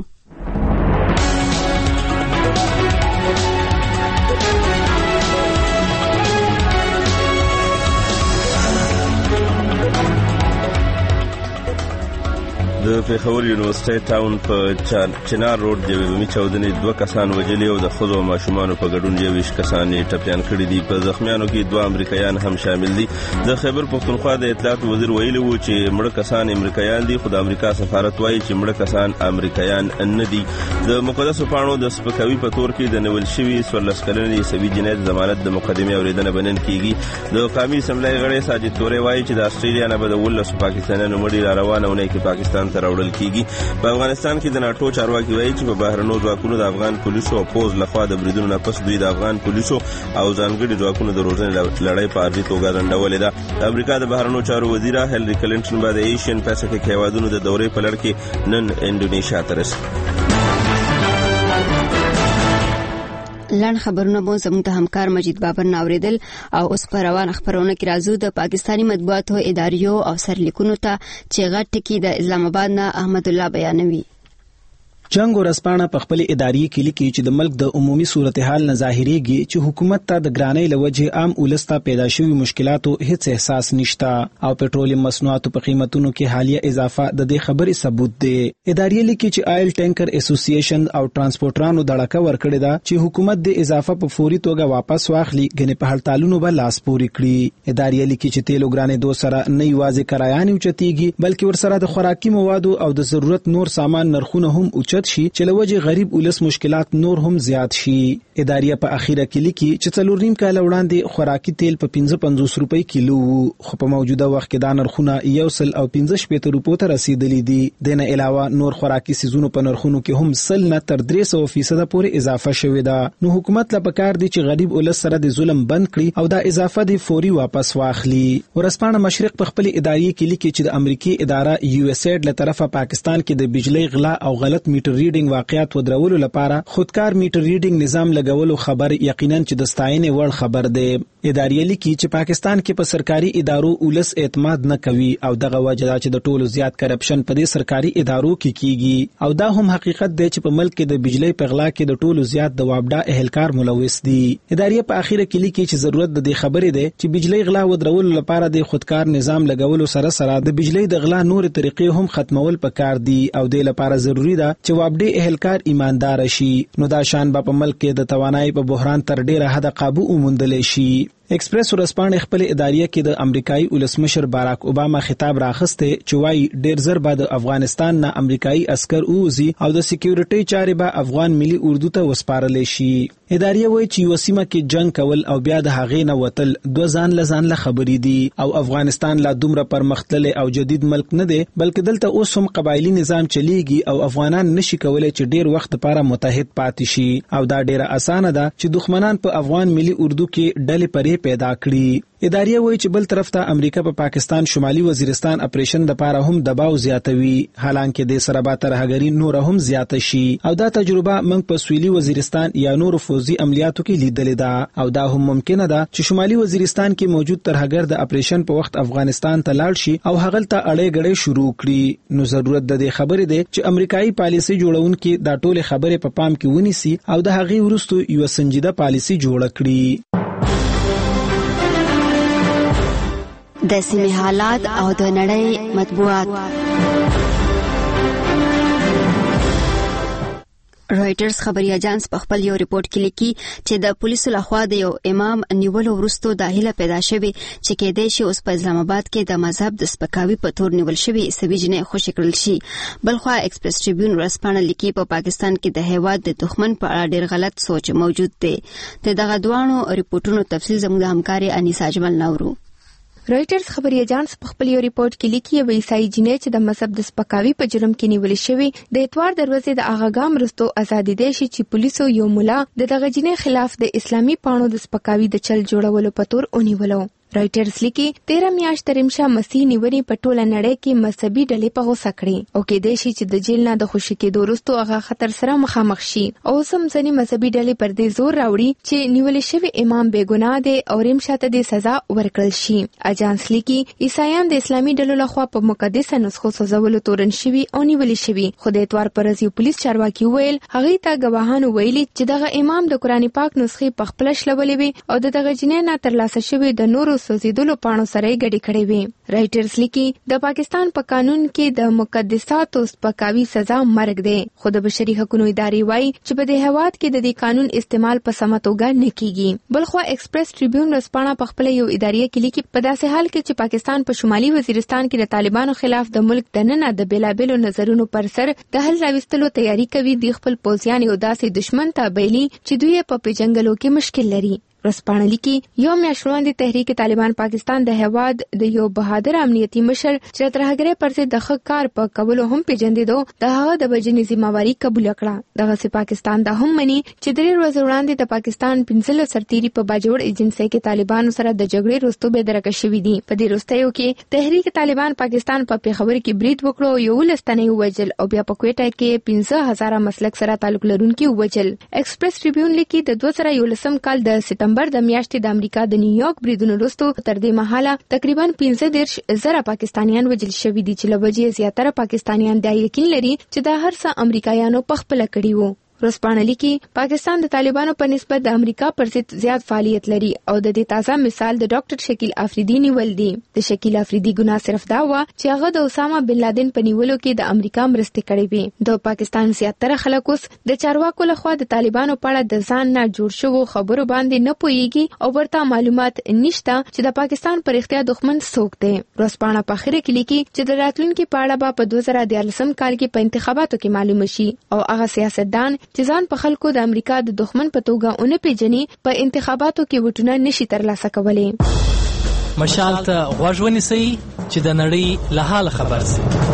د پیښور یونیورسيټي ټاون په چنار روډ د بمي چاودنې دوه کسان وژلي او د ښځو او ماشومانو په ګډون یو ویشت کسان ټپیان کړي دي. په زخمیانو کې دوه امریکایان هم شامل دي. د خیبر پښتونخوا د اطلاعات وزیر ویلي وو چې مړه کسان امریکایان دي، خو د امریکا سفارت وایي چې مړه کسان امریکایان نه دي. د مقدسو پاڼو د سپکاوي په تور کې د نیول شوي څوارلس کلنې عیسوي جنید ضمانت د مقدمې اورېدنه بنن کیږي. د قومي اسمبلی غړی ساجد تورې وایي چې د استرالیا نه به د ولسو پاکستانیانو مړي را روانه ونی کې پاکستان ته راوړل کیږي. په افغانستان کې د ناټو چارواکي وایي چې په بهرنیو ځواکونو د افغان پولیسو او پوز لخوا د بریدونو نه پس دوی د افغان پولیسو او ځانګړي ځواکونو د روزنې لړۍ په ارضي توګه ځنډولې ده. د امریکا د بهرنیو چارو وزیره هیلری کلینټن به د ایشین پیسفیک هیوادونو د دورې په لړ کې نن انډونیشیا ته رسي. لړ خبرونه مو زموږ د همکار مجید بابر ناوریدل او اوس په روان خبرونه کې راځو د پاکستانی مطبوعاتو اداریو او سرلیکونو ته چې غټ ټکی د اسلام آباد نه احمد الله بیانوي. جنگ ورسپانه په خپل اداري کې لیکي چې د ملک د عمومي صورتحال نه ظاهريږي چې حکومت ته د ګرانۍ لوجه عام ولستا پیدا شوی مشکلاتو هیڅ احساس نشتا او پټرولیم مصنوعاتو په قیمتونو کې حالیه اضافه د دې خبرې ثبوت دی. اداري لیکي چې آیل ټینکر اسوسییشن او ترانسپورټرانو دړکه ورکړی دا چې حکومت د اضافه په فوري توګه واپس واخلي غنې په هړتالونو به لاس پوري کړي. اداري لیکي چې تیلو ګرانې دوه سره نه یوازې کرایان اوچتيږي بلکې ورسره د خوراکي موادو او د ضرورت نور سامان نرخونه هم اوچت شي چې لوجه غریب ولس مشکلات نور هم زیات شي. اداریه په اخیره کې لیکي چې څلور نیم کال وړاندې خوراکي تیل په پنځه پنځوس روپۍ کیلو خو په موجوده وخت کې دا نرخونه یو سل او پنځه شپېته روپو ته رسیدلي دي. دنه علاوه نور خوراکي سيزونو په نرخونو کې هم سل نه تر درې سوه فیصد پورې اضافه شوې ده. نو حکومت لا پکار دي چې غریب ولس سره د ظلم بند کړي او دا اضافه د فوري واپس واخلي. ورسپانه مشرق په خپل اداري کې لیکي چې د امریکای اداره یو اس ایډ له طرفه پاکستان کې د بجلی غلا او غلط میټر ریډینګ واقعیت ودرولو لپاره خودکار میټر ریډینګ نظام لګولو خبر یقینا چې د ستاینې وړ خبر دی. اداري لیکي چې پاکستان کې په سرکاري ادارو ولس اعتماد نه کوي او دغه وجه چې د ټولو زیات کرپشن په دې سرکاري ادارو کې کیږي او دا هم حقیقت دی چې په ملک کې د بجلی په غلا کې د ټولو زیات د وابډا اهلکار ملوث دي. اداري په اخیره کې لیکي چې ضرورت د دې خبرې دی چې بجلی غلا ودرولو لپاره د خودکار نظام لګولو سره سره د بجلی د غلا نور طریقې هم ختمول پکار دي او د لپاره ضروری ده چې وابډي اهلکار ایماندار شي. نو دا شان په ملک کې د توانایي په بحران تر ډیره حد قابو وموندل شي. ایکسپریس ورسپانې خپل اداریه کې د امریکایي ولسمشر باراک اوباما خطاب راخسته چې وايي ډیر زر بعد افغانستان نه امریکایي عسكر اوزي او د سکیورټي چارې به افغان ملي اردو ته وسپارل شي. اداریه وایي چې وسیمه کې جنگ کول او بیا د هغې نه وتل دوه ځان لزان له خبرې دي او افغانستان لا دومره پرمختلل او جدید ملک نه دی بلکې دلته اوس هم قبایلی نظام چلیږي او افغانان نشي کولای چې ډیر وخت لپاره متحد پاتې شي او دا ډیره اسانه ده چې دښمنان په افغان ملي اردو کې ډلې پرې پیدا کړي. اداریه وایي چې بل طرف ته امریکا په پاکستان شمالي وزیرستان اپریشن د پاره هم دباو زیاتوي حالانکه د سره به ترهګری نور هم زیات شي او دا تجربه موږ په سویلي وزیرستان یا نور فوزي عملیاتو کې لیدلې ده او دا هم ممکنه ده چې شمالي وزیرستان کې موجود ترهګر د اپریشن په وخت افغانستان ته لاړ شي او هغه ته اړې غړې شروع کړي. نو ضرورت د دې خبرې ده چې امریکایي پالیسي جوړونکي دا ټول خبرې په پام کې ونیسي او د هغې ورستو یو سنجیده پالیسي جوړ کړي. د سیمې حالات او د نړۍ مطبوعات. رويټرز خبري اجانس په خپل یو ریپورت کې لیکي چې د پولیسو لخوا د یو امام نیولو وروسته د هیله پیدا شوه چې کېدای شي اوس په اسلام آباد کې د مذهب د سپکاوي په تور نیول شوی عیسوي جنې خوشی کړل شي. بلخوا ایکسپریس ټریبیون ورسپانه لیکي په پاکستان کې د هیواد د دښمن په اړه ډیر غلط سوچ موجود دی. د دغه دوانو ریپورتونو تفصیل زموږ د همکاري انیسا اجمل نورو. رایټرز خبري اژانس په خپل یو ریپورت کې لیکي یو عیسائی جنې چې د مذهب د سپکاوي په جرم کې نیول شوی د اتوار دروازې د اغاګام رستو ازادي دي چې پولیسو یو مولا د دغه جنې خلاف د اسلامي پاڼو د سپکاوي د چل جوړولو په تور ونیولو. رایټرز لیکي تیرا میاشت رمشا مسیح نیوري په ټوله نړۍ کې مذهبي ډلې په غوسه کړي او کې د شي چې د جیل نه د خوشی کېدو وروسته هغه خطر سره مخامخ شي او سم ځنې مذهبي ډلې پر دې زور راوړي چې نیول شوی امام بېګناه دی او رمشا ته د سزا ورکړل شي. اجانس لیکي عیسایان د اسلامي ډلو لخوا په مقدسه نسخو سوځولو تورن شوي او نیول شوي. خو د اتوار پر ورځ یو پولیس چارواکي ویل هغه ته ګواهانو ویلي چې دغه امام د قرآن پاک نسخې په خپل شلولې وي او د دغه جنې نه ترلاسه شوی د نورو سوځیدلو پاڼو سره ګډي کړي وي. رایټرز لیکي د پاکستان په قانون کې د مقدساتو سپکاوي سزا مرګ دی خو د بشري حقوقو ادارې وایي چې په دې هواد کې د دې قانون استعمال په سمه توګه نه کیږي. بلخو ایکسپریس ټریبیون ورسپانه په خپل یو ادارې کې لیکي په داسې حال کې چې پاکستان په شمالي وزیرستان کې د طالبانو خلاف د ملک دننه د بیلابېلو نظرونو پر سر د حل راوستلو تیاری کوي د خپل پوځیان یو داسې دشمن ته بیلي چې دوی په پیجنګلو کې مشکل لري. رسپانه لیکي یو میاشت وړاندې تحریک طالبان پاکستان د هواد د یو بهادر امنیتي مشر چې ترهګرۍ پر ضد د ښه کار په کولو هم پیژندېدو د هغه د وژنې ذمہواري قبول کړه. دغسې پاکستان دا هم مني چې درې ورځې وړاندې د پاکستان پنځلس سرتیري په باجوړ ایجنسۍ کې طالبانو سره د جګړې وروسته بېدرکه شوي دي. په دې وروستیو کې تحریک طالبان پاکستان په پیښور کې برید وکړو او یولس تنې ووژل او بیا په کوټه کې پنځه هزاره مسلک سره تعلق لرونکي ووژل. ایکسپریس ټریبیون لیکي د دوه زره یولسم کال د سپتمبر د میاشتې د امریکا د نیویارک بریدونو وروسته تر دې مهاله تقریبا پنځه دېرش زره پاکستانیان وژل شوي دي چې له وجې زیاتره پاکستانیان دا یقین لري چې دا هر څه امریکایانو پخپله کړي وو. رسپانه لیکي پاکستان د طالبانو په نسبت د امریکا پر ضد زیات فعالیت لري او د دې تازه مثال د ډاکټر شکیل افریدي نیول دی. د شکیل افریدي ګناه صرف دا و چې هغه د اسامه بن لادن په نیولو کې د امریکا مرستې کړې وي. د پاکستان زیاتره خلک اوس د چارواکو لخوا د طالبانو په اړه د ځان نه جوړ شوو خبرو باندې نه پوهیږي او ورته معلومات نشته چې د پاکستان پر اختیار دښمن څوک دی. رسپانه په اخر کې لیکي چې د راتلونکي په اړه به په دوه زره دیارلسم کال کې په انتخاباتو کې معلوم شي او هغه سیاستدان چې ځان په خلکو د امریکا د دښمن په توګه اون پیژني په انتخاباتو کې وټونه نشي ترلاسه کولی. مشال ته غوږ ونیسئ چې د نړۍ له حال خبر شئ.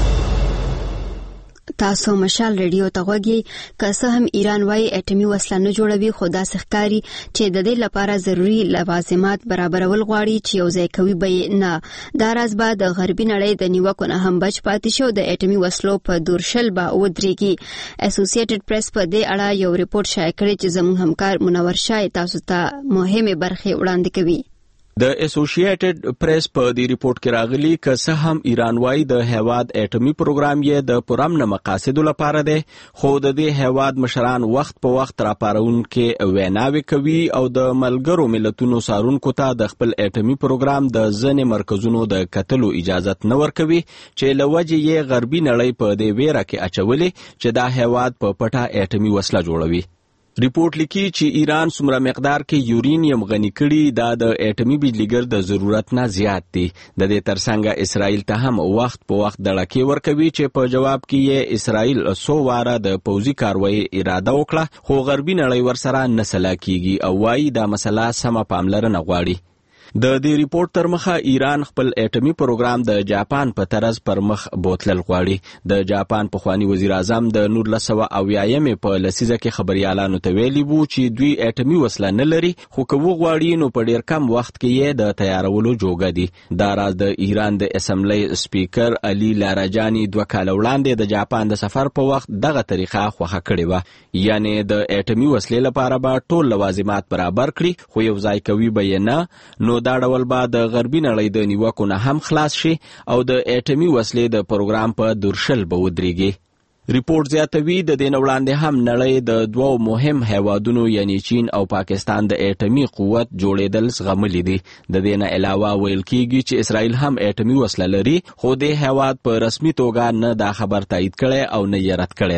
تاسو مشال ریډیو ته غوږی که څه هم ایران وايي اټومي وسله نه جوړوي خو داسې ښکاري چې د دې لپاره ضروري لوازمات برابرول غواړي چې یو ځای کوي به نه. دا راز به د غربي نړۍ د نیوکو نه هم بچ پاتې شو د اټومي وسلو په دورشل به ودرېږي. اسوسییټډ پریس په دې اړه یو ریپورت شایع کړی چې زموږ همکار منور شاه تاسو ته مهمه برخه وړاندې کوي. د اسوسییټډ پریس په دې ریپورت کې راغلي که څه هم ایران وايي د هیواد اټومي پروګرام یې د پرامن مقاصدو لپاره دی خو د دې هیواد مشران وخت په وخت راپارونکې ویناوې کوي او د ملګرو ملتونو څارونکو ته د خپل اټومي پروګرام د ځینې مرکزونو د کتلو اجازت نه ورکوي چې له وجې یې غربي نړۍ په دې ویره کې اچولې چې دا هیواد په پټه اټومي وسله جوړوي. ریپورت لیکي چې ایران څومره مقدار کې یورینیم غني کړي دا د اټومي بجلیګر د ضرورت نه زیات دي. د دې ترڅنګ اسرائیل ته هم وخت په وخت دړکې ورکوي چې په جواب کې یې اسرائیل څو واره د پوځي کاروایی اراده وکړه خو غربي نړۍ ورسره نه سلا کیږي او وايي دا مسله سمه پاملرنه غواړي. د دې ریپورت تر مخه ایران خپل اټومي پروګرام د جاپان په طرز پر مخ بوتلل غواړي. د جاپان پخوانی وزیر اعظم د نولس سوه اویایمې په لسیزه کې خبريالانو ته ویلي وو چې دوی اټومي وسله نه لري خو که وغواړي نو په ډیر کم وخت کې یې د تیارولو جوګه دي. دا راز د ایران د اسمبلی سپیکر علي لاراجاني دوه کاله وړاندې د جاپان د سفر په وخت دغه طریقه خوښه کړې وه یعنی د اټومي وسلې لپاره به ټول لوازمات برابر کړي خو یو ځای کوي به یې نه نو دا ډول به د غربي نړۍ د نیوکو نه هم خلاص شي او د اټومي وسلې د پروګرام په دورشل به ودرېږي. ریپورت زیاتوي د دې نه وړاندې هم نړۍ د دوو مهم هیوادونو یعنی چین او پاکستان د اټومي قوت جوړېدل زغملي دي. د دې نه علاوه ویل کېږي چې اسرائیل هم اټومي وسله لري خو د هیواد په رسمي توګه نه دا خبر تایید کړي او نه یې رد کړی دی.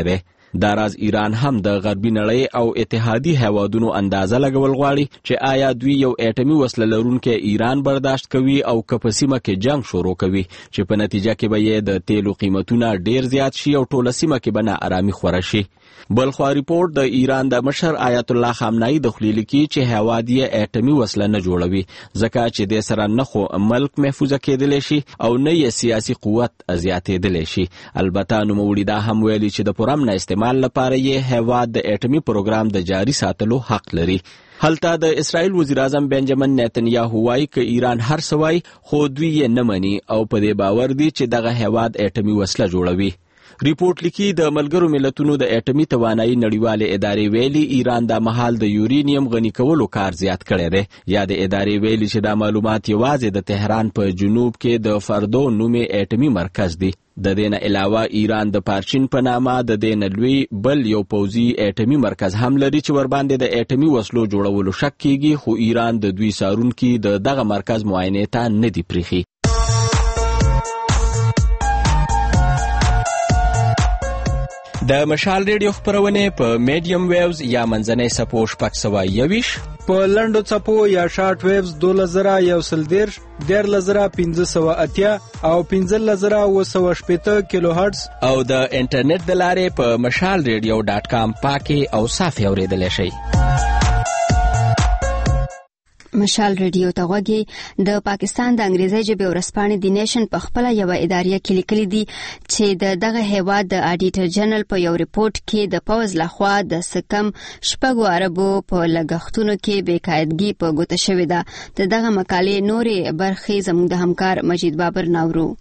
دا راز ایران هم د غربي نړۍ او اتحادي هیوادونو اندازه لګول غواړي چې آیا دوی یو اټومي وسله لرونکي ایران برداشت کوي او که په سیمه کې جنگ شروع کوي چې په نتیجه کې به یې د تیلو قیمتونه ډیر زیات شي او ټوله سیمه کې به ناارامي خوره شي. بلخوا ریپورت د ایران د مشر آیت الله خامنه‌ای د خلیل کې چې هیواد یې اټومي وسله نه جوړوي ځکه چې د سره نه خو ملک محفوظه کېدلی شي او نه یې سیاسي قوت زیاتېدلی شي. البته نوموړي دا هم ویلي چې د پرامن استعمال لپاره یې هیواد د اټومي پروګرام د جاري ساتلو حق لري. هلته د اسرائیل وزیر اعظم بنجامین نتنیاهو وایي چې ایران هر څه وایي خو دوی یې نه مني او په دې باور دي چې دغه هیواد اټومي وسله جوړوي. ریپورت لیکي د ملګرو ملتونو د اټومي توانایي نړیوالې ادارې ویلي ایران د مهال د یورینیم غني کولو کار زیات کړی دی. یا د ادارې ویلي چې دا معلومات یوازې د تهران په جنوب کې د فردو نومې اټومي مرکز دی. د دې نه علاوه ایران د پارچین په نامه د دې نه لوی بل یو پوځي اټومي مرکز هم لري چې ورباندې د اټومي وسلو جوړولو شک کیږي خو ایران د دوی سارونکي د دغه مرکز معاینې ته نه دی پریخي. د مشال ریډیو خبرونه په میډیم ویوز یا منځنۍ سپو شپږ سوه یویش، په لنډو څپو یا شارټ ویوز دولس زره یو سل دیرش، دیارلس زره پنځه سوه اتیا او پنځلس زره اوه سوه شپېته کیلو هرتز او د انټرنیټ د لارې په مشال ریډیو ډاټ کام پاکي او صافي اورېدلی شئ. مشال ریډیو ته غوږی د پاکستان د انګریزي ژبې ورځپاڼې د نیشن په خپل یو اداریه کې لیکلي دي چې د دغه هیواد د اډیټر جنرال په یو ریپورت کې د پوز لخوا د سکم شپږو عربو په لګښتونو کې بیقاعدګي په ګوته شوې ده. د دغه مقالې نورې برخې زموږ د همکار مجید بابر ناورو.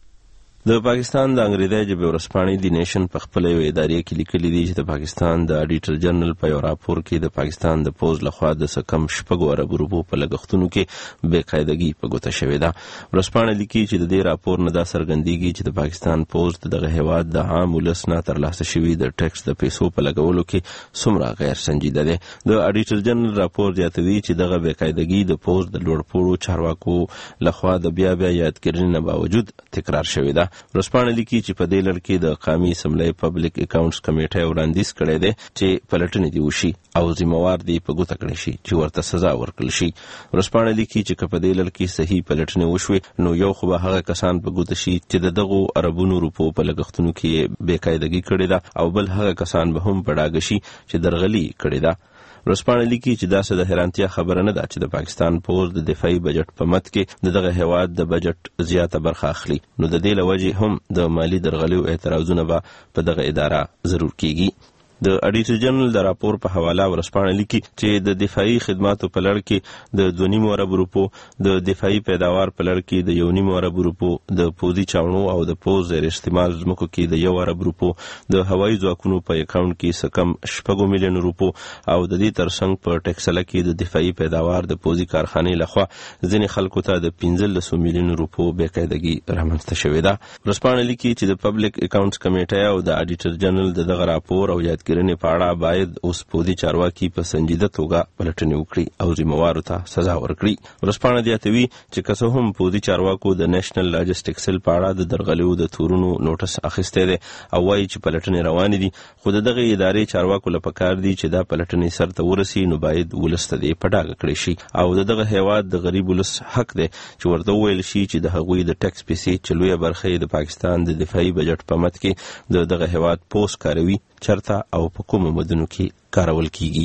د پاکستان د انګریزي ژبې ورځپاڼې د نیشن په خپل یو ادارې کې لیکلي دي چې د پاکستان د اډیټر جنرال په یو راپور کې د پاکستان د پوز لخوا د سکم شپږو اربو روپو په لګښتونو کې بېقاعدګي په ګوته شوې ده. ورځپاڼه لیکي چې د دې راپور نه دا څرګندېږي چې د پاکستان پوز د دغه هیواد د عام ولس نه ترلاسه شوي د ټیکس د پیسو په لګولو کې څومره غیر سنجیده دی. د اډیټر جنرال راپور زیاتوي چې دغه بېقاعدګي د پوز د لوړپوړو چارواکو لخوا د بیا بیا یادګیرنې نه باوجود تکرار شوې ده. ورځپاڼه لیکي چې په دې لړ کې د قومي اسمبلی پبلک اکاونټس کمیټې وړاندیز کړی دی چې پلټنې دې وشي او ذمہوار دې په ګوته کړی شي چې ورته سزا ورکړل شي. ورځپاڼه لیکي چې که په دې لړ کې صحیح پلټنې وشوي نو یو خو به هغه کسان په ګوته شي چې د دغو اربونو روپو په لګښتونو کې بېقاعدګي کړې ده او بل هغه کسان به هم په ډاګه شي چې درغلي کړې ده. ورځپاڼه لیکي چې داسې د حیرانتیا خبره نه ده چې د پاکستان پوز د دفاعي بجټ په مت کې د دغه هیواد د بجټ زیاته برخه اخلي نو د دې له وجې هم د مالی درغلیو اعتراضونه به په دغه اداره ضرور کیږي. د اډیټر جنرال د راپور په حواله ورځپاڼه لیکي چې د دفاعي خدماتو په لړ کې د دوه نیم اربو روپو، د دفاعي پیداوار په لړ کې د یو نیم اربو روپو، د پوځي چاونو او د پوز زیر استعمال ځمکو کې د یو ارب روپو، د هوایي ځواکونو په اکاونټ کې څه کم شپږو میلیونو روپو او د دې ترڅنګ په ټکسله کې د دفاعي پیداوار د پوځي کارخانې لخوا ځینې خلکو ته د پنځلسو میلیونو روپو بېقاعدګي رامنځته شوې ده. ورځپاڼه لیکي چې د پبلک اکاونټس کمیټه او د اډیټر جنرال د دغه راپور او یاد ګرنې په اړه باید اوس پوځي چارواکي په سنجیده توګه پلټنې وکړي او ذمہوارو ته سزا ورکړي. ورځپاڼه زیاتوي چې که څه هم پوځي چارواکو د نیشنل لاجسټک سیل په اړه د درغلیو د تورونو نوټس اخیستی دی او وایي چې پلټنې روانې دي خو د دغه ادارې چارواکو له پکار دي چې دا پلټنې سرته ورسي نو باید ولس ته دې په ډاګه کړی شي او د دغه هیواد د غریب ولس حق دی چې ورته وویل شي چې د هغوی د ټکس پیسې چې لویه برخه یې د پاکستان د دفاعي بجټ په مت کې د دغه هیواد پوز کاروي چرته او په کومو مدنو کې کارول کیږي.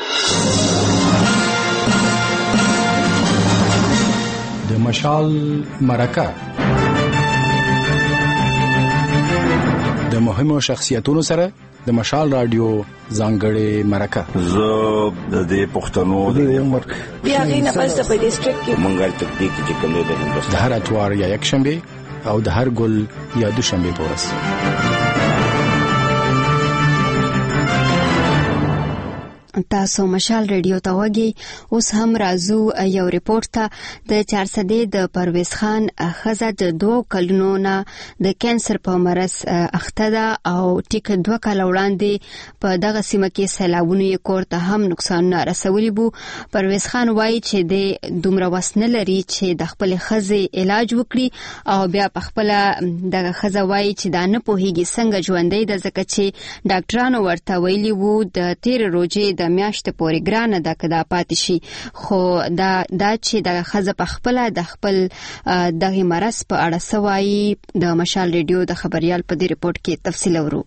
د مشال مرکه د مهمو شخصیتونو سره د مشال رادیو ځانګړې مرکه. زه د دې پښتنو د عمر بیا غینه پس په ډیسټریکټ کې منګل تکتیک چې کوم د هندوستان د هر اتوار یا یک شنبه او د هر ګل یا دوشنبه پورس. تاسو مشال ریډیو ته وګورئ. اوس هم راځو یو ریپورت ته. د چارسدې د پرویز خان ښځه د دوه کلونو نه د کانسر په مرض اخته ده او ټیک دوه کاله وړاندې په دغه سیمه کې سیلابونو یې کور ته هم نقصانونه رسولي بو. پرویز خان وایي چې د دومره وس نه لري چې د خپل ښځې علاج وکړي او بیا په خپل دغه ښځه وایي چې دا نه پوهیږي څنګه ژوندۍ ده ځکه چې ډاکټرانو ورته ویلي وو د تیر روزې د میاشتې پورې ګرانه ده که دا پاتې شي. خو دا دا چې د ښځه په خپل د خپل دغه مرض په اړه سوایي د مشال ریډیو د خبريال په دې ریپورت کې تفصیل ورو.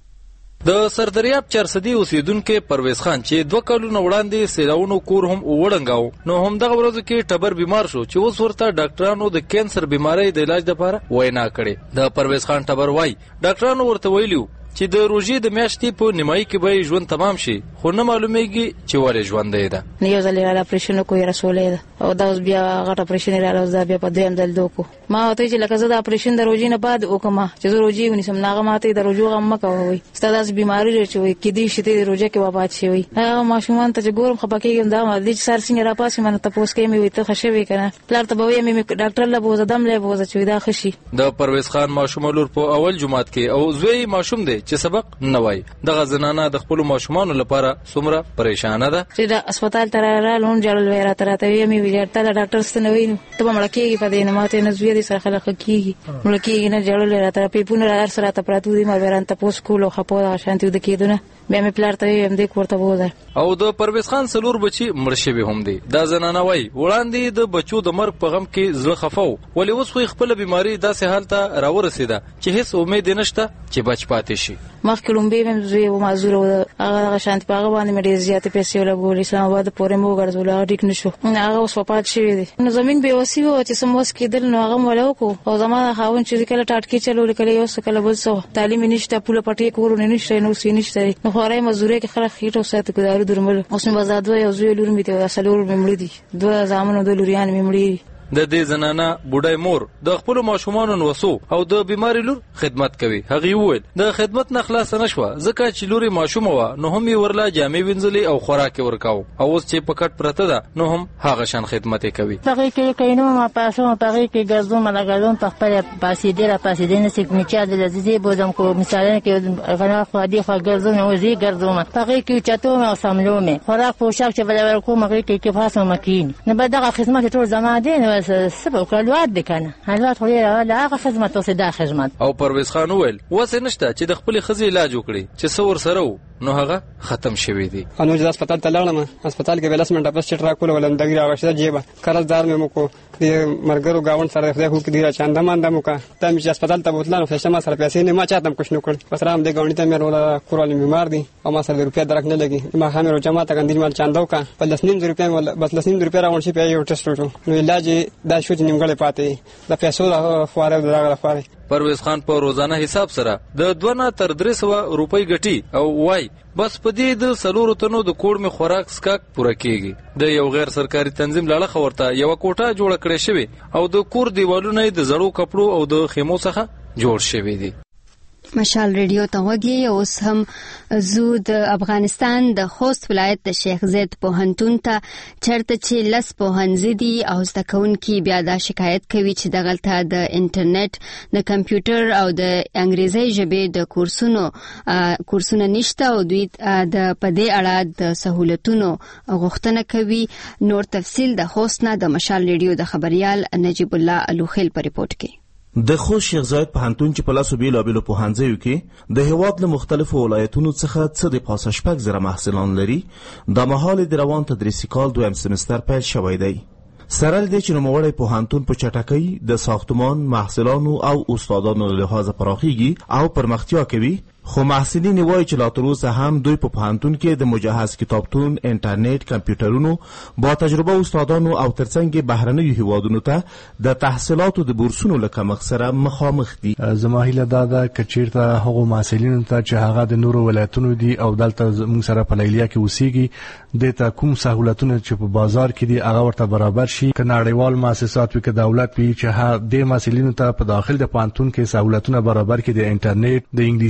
د سردریاب چارسدي اوسیدونکو پرویز خان چې دوه کلونه وړاندې سیلاونو کور هم وړنګاو نو هم دغه ورځ کې ټبر بیمار شو چې اوس ورته ډاکټرانو د کانسر بیماری د علاج لپاره وینا کړې. د پرویز خان ټبر وای ډاکټرانو ورته ویلو چې د روزي د میاشتې په نیمایي کې به ژوند تمام شي خو نه معلومیږي چې ولې ژوندې ده. نه یو ځل را اپریشن کوی رسولې ده او دا اوس بیا غټ اپریشن را لوز بیا په دویم ځل دوکو ما ته چې لکه زه د اپریشن د روزي نه بعد وکما چې زه روزي ونیسم ناغه ماته د روزو غم مکووي ستاسو بیماری لري چې کې دې شته د روزه کې وفات شي وي. هغه ماشومان ته چې ګورم خپکیږم دا ما دې سر څنګه را پاسې منه تاسو کې مې وي ته خښوي کنه پلار ته به وي مې ډاکټر له بوزه دم له بوزه چې دا خشي. د پرویز خان ماشوم لور په اول جمعات کې او زوی ماشوم دی چې سبق نه وای. دغه زنانه د خپل ماشومان لپاره څومره پریشانه ده چې د هسپتال تر رالون جوړل ویرا تر ته یې مې ویلته د ډاکټر ستنه ویني ته مړ کېږي په دې نه ماته نه زوی دي سره خلک کېږي مړ کېږي نه جوړل ویرا تر په پونه را سره ته پراتو دي ما وران ته پوس کولو خپو د شانتي د کېدونه بیا مې پلار ته هم دې کوړه بوزه. او د پرویز خان سلور بچي مړ شوی هم دي. دا زنانه وای وړاندې د بچو د مرګ په غم کې زړه خفاو ولې اوس خو خپل بیماری داسې حالت راورسیده چې هیڅ امید نشته چې بچ پاتې شي. مخکې لومبي مې زوی و معذور و هغه شانتي په هغه باندې مې ډېر زیاتې پیسې ولګولې اسلام آباد پورې مو ګرځول ټیک نشو هغه اوس وفات شوی دی. نو زمين به وسی و چې سموس کېدل نو هغه ولوکو او زمانه خاون چې کله ټاټکی چلول کله یو څه کله بل څه تعلیم نشته پوله پټي کورونه نشته نو سې نشته نو خورای مزدوري کې خلک خېټو ساتي ګدارو درمل اوس مې بازار دوه یو زوی لور مې ته اصلور مې مړ دي دوه زامنو د لوريان مې مړ. د دې زنانه بوډای مور د خپل ماشومان نوسو او د بیماری لور خدمت کوي. هغه وویل د خدمت نه خلاص نشوه ځکه چې لوري ماشوم و نو هم ورلا جامې وینځلې او خوراک ورکاو او اوس چې پکټ پرته ده نو هم هغه شان خدمت کوي. هغه کې کینو ما پاسو هغه کې ګرځوم ما ګرځوم په خپل پاسې ډیر پاسې دین سیک میچا د لذي بودم کو مثال کې غنا خو دې خو ګرځوم او زی ګرځوم هغه کې چاتو او سملو مې خوراک پوشاک چې بل ورکو مغه کې کې فاسو مکین نه به دغه خدمت ټول زما دي نو سبب کلوات دي کنه حالات خو له هغه خدمت او صدا خدمت. او پرویز خان ویل وسه نشته چې د خپل خزي علاج وکړي چې څور سره نو هغه ختم شوی دی. انو د هسپتال ته لاړم هسپتال کې بلس منټه پس چټ را کول ولم دغه راوښته جيبه قرضدار مې مو کو د مرګرو گاوند سره خدای خو کې دی چاندا ماندا مو کا تم چې هسپتال ته بوتلانو فشما سره پیسې نه ما چاتم کوښ نو کړ بس رام دې گاونډي ته مې رولا کورال بیمار دي او ما سره روپیا درک نه لګي ما خامې رو جماعت غندې مال چانداو کا په لسنیم روپیا ول بس لسنیم روپیا راوړ شي په یو ټیسټ وټو نو علاج دا شو چې نیمګړې پاتې د پیسو د خواره دغه خواره. پرویز خان په روزانه حساب سره د دوه نه تر درې سوه روپۍ ګټي او وای بس په دې د سلورو تنو د کوړ می خوراک سکاک پوره کیږي. د یو غیر سرکاري تنظیم لاله خبرته یو کوټه جوړ کړې شوی او د کور دیوالونه د زړو کپړو او د خیمو څخه جوړ شوی دي. مشال ریډیو ته وګورئ. اوس هم زو د افغانستان د خوست ولایت د شیخ زید پوهنتون ته چرته چې لس پوهنځي دي او زده کوونکي بیا دا شکایت کوي چې دغلته د انټرنیټ د کمپیوټر او د انګریزي ژبې د کورسونو کورسونه نشته او دوی د پدې اړه د سہولتونو غوښتنه کوي. نور تفصیل د خوست نه د مشال ریډیو د خبريال نجیب الله الوخیل په ریپورت کې. د خوست شیخ زاید پوهنتون چې په لاسو بیلو بیلو پوهنځیو کې د هیواد له مختلفو ولایتونو څخه څه د پاسه شپږ زره محصلان لري د مهال د روان تدریسي کال دویم سمستر پیل شوی دی. سره له دې چې نوموړی پوهنتون په چټکۍ د ساختمان محصلانو او استادانو له لحاظه پراخیږي او پرمختیا کوي خو محصلین وایي چې لا تر اوسه هم دوی په پوهنتون کې د مجهز کتابتون، انټرنیټ، کمپیوټرونو، با تجربه استادانو او ترڅنګ بهرنیو هیوادونو ته د تحصیلاتو د بورسونو له کمښت سره مخامخ دي. زما هیله دا ده چې چیرته هغو محصلینو ته چې هغه د نورو ولایتونو دي او دلته موږ سره په لیلیه کې اوسېږي د ته کوم سہولتونه چې په بازار کې دي هغه ورته برابر شي. که نړیوال مؤسسات وي که دولت وي چې د محصلینو ته په داخل د پوهنتون کې سہولتونه برابر کړي د انټرنیټ، د انګلیسي ژبې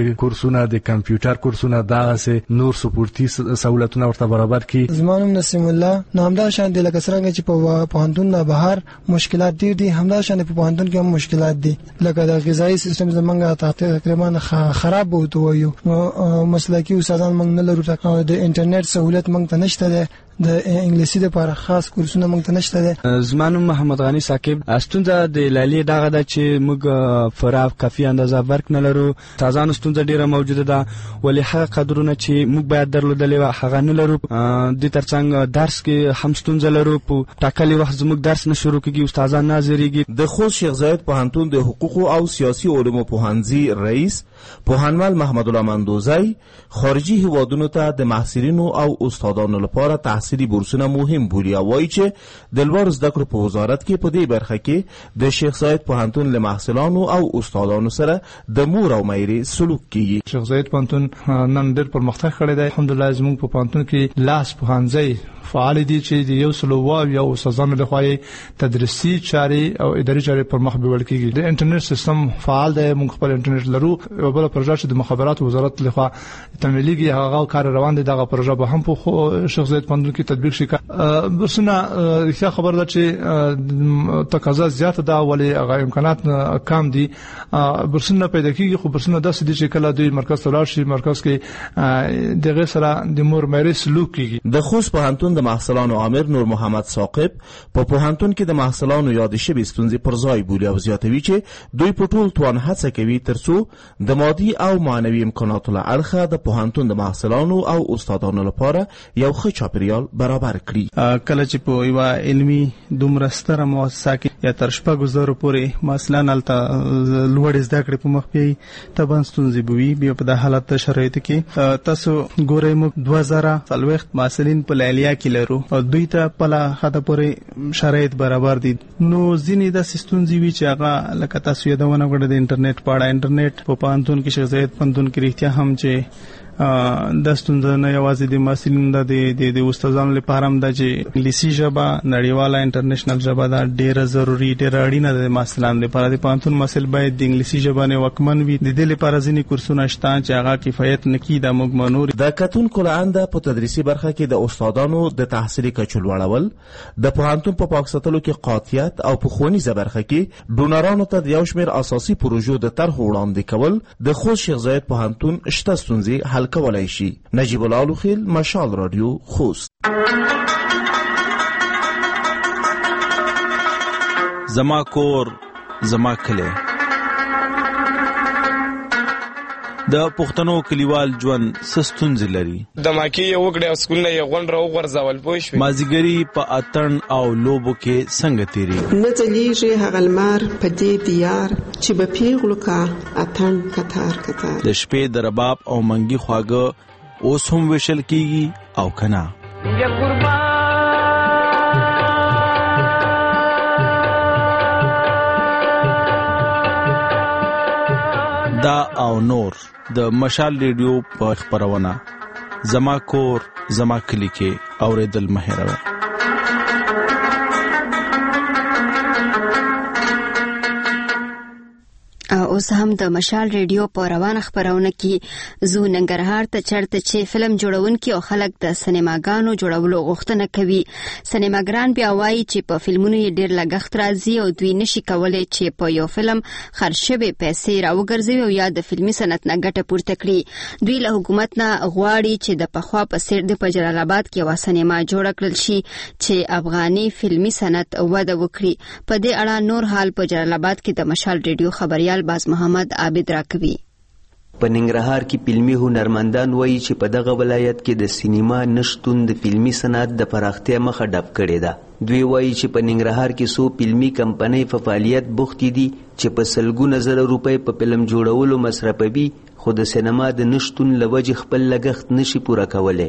د کورسونه د کمپیوټر کورسونه دغه سه نور سپورتي سہولتونه ورته برابر کړي. زمانم نسیم الله نامدا شان د لکه څنګه چې په پوهنتون نه بهر مشکلات دي دي همدا شان په پوهنتون کې هم مشکلات دي لکه د غذایی سیستم زمونږه تقریبا خراب وته وایو مسلکي استادان موږ نه لرو د انټرنیټ سہولت موږ ته نشته ده د انګلیسي لپاره خاص کورسونه موږ ته نشته ده. زمانو محمد غنی ساکب استونزه د لالي دغه د چې موږ فراغ کافي اندازه ورک نه لرو تازه استونزه ډیره موجوده ده ولې هغه قدرونه چې موږ باید درلودلې هغه نه لرو د ترڅنګ درس کې هم استونزه لرو په ټاکلي وخت زموږ درس نه شروع کیږي استادان ناظریږي. د خوست شیخ زاید پوهنتون د حقوق او سیاسي علومو پوهنځي رئیس پوهنمل محمد الله مندوزی خارجي هیوادونو ته د محصلینو او استادانو لپاره تحصیلي بورسونه مهم بولي او وايي چې د لوړ زده کړو په وزارت کې په دې برخه کې د شیخ زاید پوهنتون له محصلانو او استادانو سره د مور او مېرې سلوک کیږي. شیخ زاید پوهنتون نن ډېر پرمختګ کړی دی الحمدلله. زموږ په پوهنتون کې لاس پوهنځي فعال دي چې د یو سلو واو یو استادانو لخوا تدریسي چاري او اداري چاري پر مخ بیول کیږي. د انټرنیټ سیستم فعال دی موږ خپل انټرنیټ لرو او بل پروژه چې د مخابرات وزارت لخوا تمویلېږي هغه کار روان دي دغه پروژه به هم په شیخ زاید پوهنتون کې تطبیق شي. برسونه رښتیا خبر ده چې تقاضا زیاته ده ولې هغه امکانات کم دي برسونه پیدا کیږي خو برسونه داسې دي چې کله دوی مرکز ته لاړ شي مرکز کې دغه سره د مور مېرې سلوک کیږي. د خوست پوهنتون د محصلانو عامر نور محمد ثاقب په پوهنتون کې د محصلانو یاد شوي ستونزې پر ځای بولي او زیاتوي چې دوی په ټول توان هڅه کوي ترڅو د مادي او معنوي امکاناتو له اړخه د پوهنتون د محصلانو او استادانو لپاره یو ښه چاپیریال برابر کړي. کله چې په یو علمي دومره ستره مؤسسه کې یا تر شپږو زرو پورې محصلان هلته لوړې زده کړې په مخ بیایي طبعا ستونزې به وي. بیا په د حالت شرایطو کې تاسو ګورئ موږ دوه زره څلوېښت محصلین په لیلیه کې لرو او دوی ته په لا حد پورې شرایط برابر دي. نو ځینې داسې ستونزې وي چې هغه لکه تاسو یادونه کړې د انټرنیټ په اړه انټرنیټ په پوهنتون کې شیخ زاید پوهنتون کې رښتیا هم چې د ستونزه نه یوازې د محصلینو د د استادانو لپاره هم د چې انګلیسي ژبه نړیواله انټرنیشنل ژبه دا ډیره ضروری ډیره اړینه ده د محصلانو لپاره. د پوهنتون محصل باید د انګلیسي ژبه نه واکمن وي. د دې لپاره ځینې کورسونه شته چې هغه کفایت نه کوي. د موږ منور د کتونکو له انده په تدریسي برخه کې د استادانو د تحصیلي کچو لوړول د پوهنتون په پاک ساتلو کې قاطعیت او په ښوونیزه برخه کې ډونرانو ته د یو شمېر اساسي پروژو د طرحو وړاندې کول د خوست شیخ زاید پوهنتون شته ستونزې حل کولای شي. نجیب الله لوخیل مشال رادیو خوست. زما کور زما کلی د پښتنو کلیوال ژوند سستونځ لري. د ماکی یو وګړي او سکول نه یو غون راو غرزول پوه شو. مازیګری په اتن او لوبو کې څنګه تیری نه ځلیږي هغه لمر په دې دیار چې به پیغلو کا اتن کتار کتار. د شپې د رباب او منګي خواږه اوس هم وشل کیږي او کنا یا قربان دا او نور د مشال ریډیو په خبرونه زما کور زما کلی کې اوریدل مهروه. اوس هم د مشال ریډیو په روانه خبرونه کې زو ننګرهار ته چرته چې فلم جوړونکي او خلک د سینماګانو جوړولو غوښتنه کوي. سینماګران بیا وایي چې په فلمونو یې ډېر لګښت راځي او دوی نشي کولی چې په یو فلم خرج شوې پیسې راوګرځوي او یا د فلمي صنعت نه ګټه پورته کړي. دوی له حکومت نه غواړي چې د پخوا په څېر د په جلال آباد کې یوه سینما جوړه کړل شي چې افغاني فلمي صنعت وده وکړي. په دې اړه نور حال په جلال آباد کې د مشال ریډیو خبریال باز محمد عابد راکوي. په ننګرهار کې فلمي هنرمندان وایي چې په دغه ولایت کې د سینما نشتون د فلمي صنعت د پراختیا مخه ډپ کړې ده. دوی وایي چې په ننګرهار کې څو فلمي کمپنۍ په فعالیت بوختې دي چې په سلګونه زره روپۍ په فلم جوړولو مصرفوي خو د سینما د نشتون له وجې خپل لګښت نشي پوره کولی.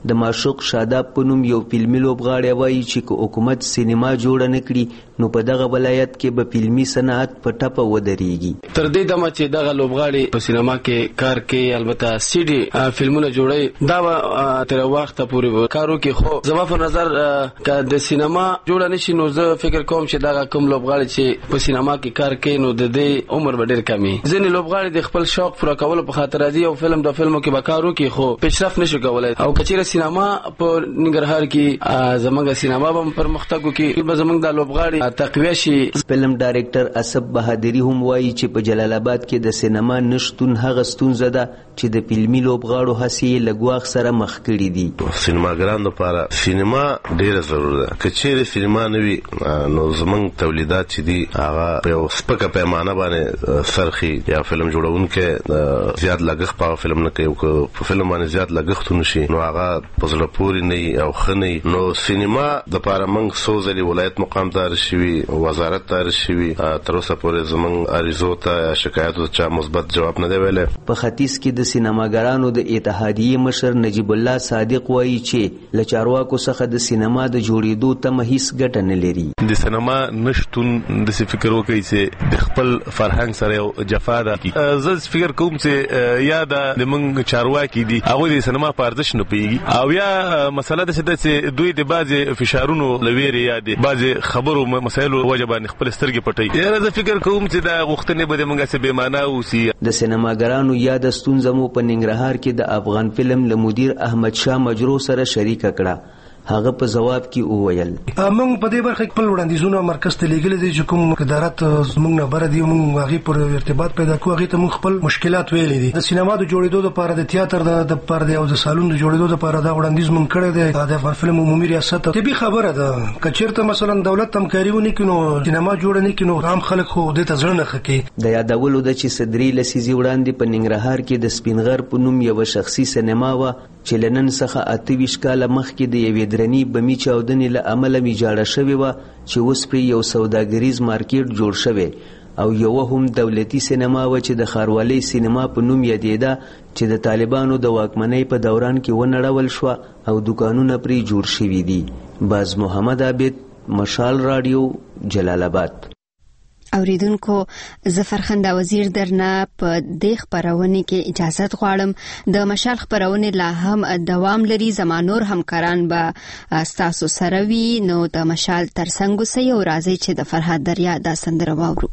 د معشوق شاداب په نوم یو فلمي لوبغاړی وایي چې که حکومت سینما جوړه نه کړي نو په دغه ولایت کې به فلمي صنعت په ټپه ودرېږي. تر دې دمه چې دغه لوبغاړي په سینما کې کار کوي، البته سی ډي فلمونه جوړوي، دا به تر وخته پورې کارو کې. خو زما په نظر که د سینما جوړه نشي نو زه فکر کوم چې دغه کوم لوبغاړي چې په سینما کې کار کوي نو د دې عمر به ډېر کم وي. ځینې لوبغاړي د خپل شوق پوره کولو په خاطر راځي او فلم د فلمو کې به کار وکړي خو پیشرفت نشي کولی. او که چېرې سینما په ننګرهار کې زموږ سینما به پرمختګ وکړي، به زموږ د لوبغاړي تقویه شي. فلم ډایرکټر اسب بهادري هم وایي چې په جلال آباد کې د سینما نشتون هغه ستونزه ده چې د فلمي لوبغاړو هڅې له ګواښ سره مخ کړي دي. سینماګرانو لپاره سینما ډېره ضروري ده. که چېرې سینما نه وي نو زموږ تولیدات چې دي هغه په یو سپکه پیمانه باندې سرخي، یا فلم جوړونکی زیات لګښت په فلم نه کوي. او په فلم باندې زیات لګښت ونشي نو هغه په زړه پورې نه وي او ښه نه وي. نو سینما دپاره موږ څو ځلې ولایت مقام ته رسوي، وزارت ته رسوي، تر اوسه پورې زموږ عریضو ته یا شکایاتو ته چا مثبت جواب نه دی ویلی. په ختیځ کې د سینماګرانو د اتحادیې مشر نجیب الله صادق وایي چې له چارواکو څخه د سینما د جوړېدو تمه هیڅ ګټه نه لري. د سینما نشتون داسې فکر وکړي چې د خپل فرهنګ سره یو جفا ده. زه فکر کوم چې یا د موږ چارواکي دي هغوی د سینما په ارزښت نه پوهېږي، او یا مسله داسې ده چې دوی د بعضې فشارونو له ویرې یا د بعضې خبرو مسایلو وجه باندې خپل سترګې پټوي. یاره زه فکر کوم چې دا غوښتنې به زموږ هسې بېمعنا اوسي. د سینماګرانو یاده ستونزه مو په ننګرهار کې د افغان فلم له مدیر احمد شاه مجرو سره شریکه کړه. هغه په جواب کې وویل موږ په دې برخه کې خپل وړاندیزونه مرکز ته لیږلي دي چې کوم ادارات موږ نه بره دي، موږ هغې پر ارتباط پیدا کوو، هغې ته موږ خپل مشکلات ویلي دي. د سینما د جوړېدو دپاره، د تیاتر د لپاره دی او د سالون د جوړېدو دپاره دا وړاندیز موږ کړی دی د افغان فلم عمومي ریاست. طبي خبره ده که چېرته مثلا دولت همکاري ونه کړي نو سینما جوړه نه کړي نو عام خلک خو دې ته زړه نه ښه کوي. د یادولو ده چې صدري لسیزې وړاندې په ننګرهار کې د سپین غر په نوم یوه شخصي سینما وه چې له نن څخه اته ویشت کاله مخکې د یوې درنې بمي چاودنې له امله ویجاړه شوې وه چې اوس پرې یو سوداګریز مارکیټ جوړ شوی، او یوه هم دولتي سینما وه چې د ښاروالۍ سینما په نوم یادېده چې د طالبانو د واکمنۍ په دوران کې ونړول شوه او دوکانونه پرې جوړ شوي دي. باز محمد عابد، مشال رادیو، جلال آباد. اوریدونکو ظفرخنده وزیر درنه په دې خبرونه کې اجازه غواړم. د مشال خبرونه لا هم دوام لري، زما نور همکاران به تاسو سره وي. نو د مشال ترڅنګ اوسئ او راځئ چې د فرهاد دریا دا سندره واورو.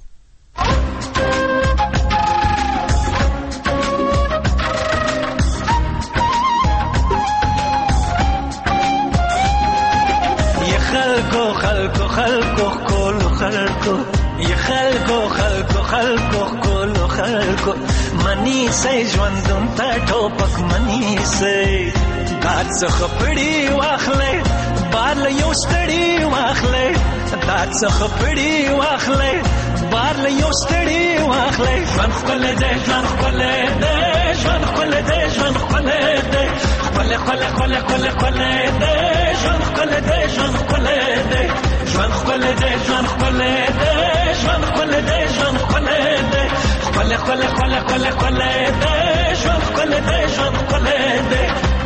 خلکو خلکو خلکو کولو خلکو یا خلکو خلکو خلکو کولو خلکو منی سي ژوندون ته ټوپک منی سي دات څخه پړی واخلې بار له یو ستړي واخلې دات څخه پړی واخلې بار له یو ستړي واخلې ژوند خپل دې ژوند خپل دې ژوند خپل دې ژوند خپل دې خپل خپل خپل خپل خپل دې ژوند خپل دې ژوند خپل دې ژوند خپل دې ژوند خپل دې ژوند خپل دې ژوند خپل دې خپل خپل خپل خپل خپل دې ژوند خپل دې ژوند خپل دې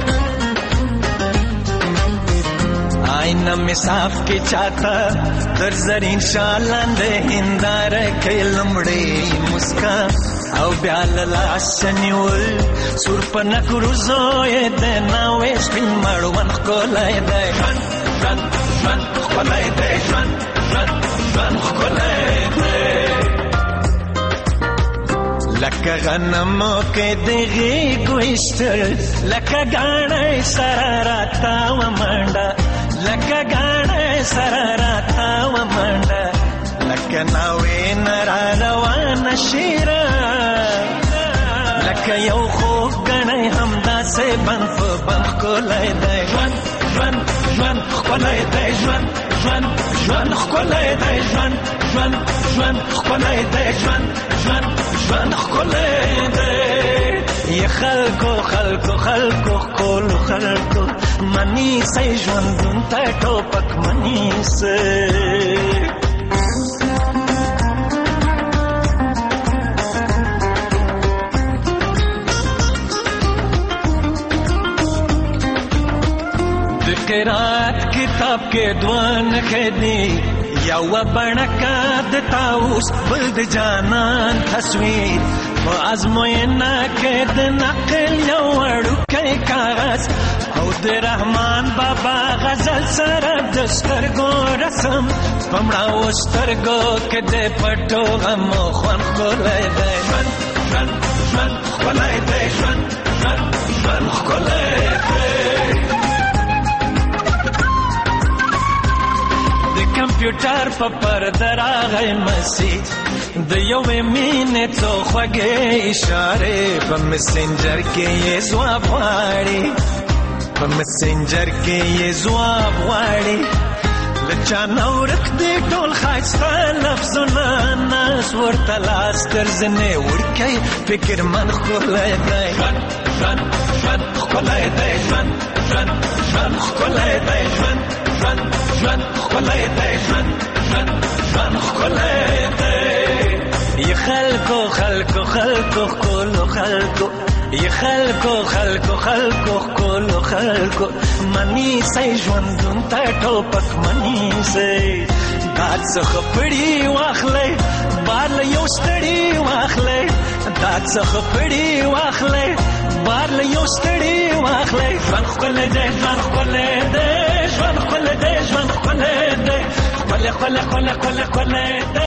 آئینه می صاف کی چاہتا در زرین شالند هندار کې لمړې مسکا او بیال لاسنیول سور پنا کروزوې د ناوې سپین مړون کولای دی ژوند ژوند ژوند کولای دی ژوند ژوند ژوند کولای دی لکه غنمو کې دغې ګوشتل لکه غاڼې سره راتا و منډه لکه غاڼې سره راتا و منډه لکه ناوې نرا روان شیرا لکه یو خوږ غنې همداسې بند په بند ښکلی دی ژوند ژوند ژوند ښکلی دی ژوند ژوند ژوند ښکلی دی ژوند ژوند ژوند ښکلی دی ژوند ژوند ژوند ښکلی دی یا خلکو خلکو خلکو ښکلو خلکو منی سئ ژوندون ته ټوپک منی سئ کتاب کې دوان کدي یو بڼکا د تاوس بل د جانان تصویر په ازموینه کې د نقل یو وړوکی کاغذ او د رحمان بابا غزل سره د سترګو رسم پمړه و سترګو کې د پټو غمو خوند ښکلی دی ژوند ژوند ژوند ښکلی دی ژوند ژوند ژوند ښکلی دی د کمپیوټر په پرده راغی مسیج د یوې مینې څو خوږې اشارې په مسنجر کې یې ځواب غواړي په مسنجر کې یې ځواب غواړي له چا نه ورک دی ټول ښایسته لفظونه ناس ورته لاس تر زنې وړکی فکر من ښکلی دی ژوند ژوند ژوند ښکلی دی ژوند ژوند ژوند ښکلی دی ژوند ژوند ژوند ښکلی دی ژوند ژوند ژوند ښکلی دی ی خلکو خلکو خلکو ښکلو خلکو ی خلکو خلکو خلکو ښکلو خلکو منیسئ ژوندون ته ټوپک منیسئ دا څخه پړي واخلئ بار له یو ستړي واخلئ دا څخه پړي واخلئ بار له یو ستړي واخلئ ژوند ښکلی دی ژوند ښکلی دی ژوند ښکلی دی ژوند ښکلی دی ښکلی ښکلی ښکلی ښکلی ښکلی دی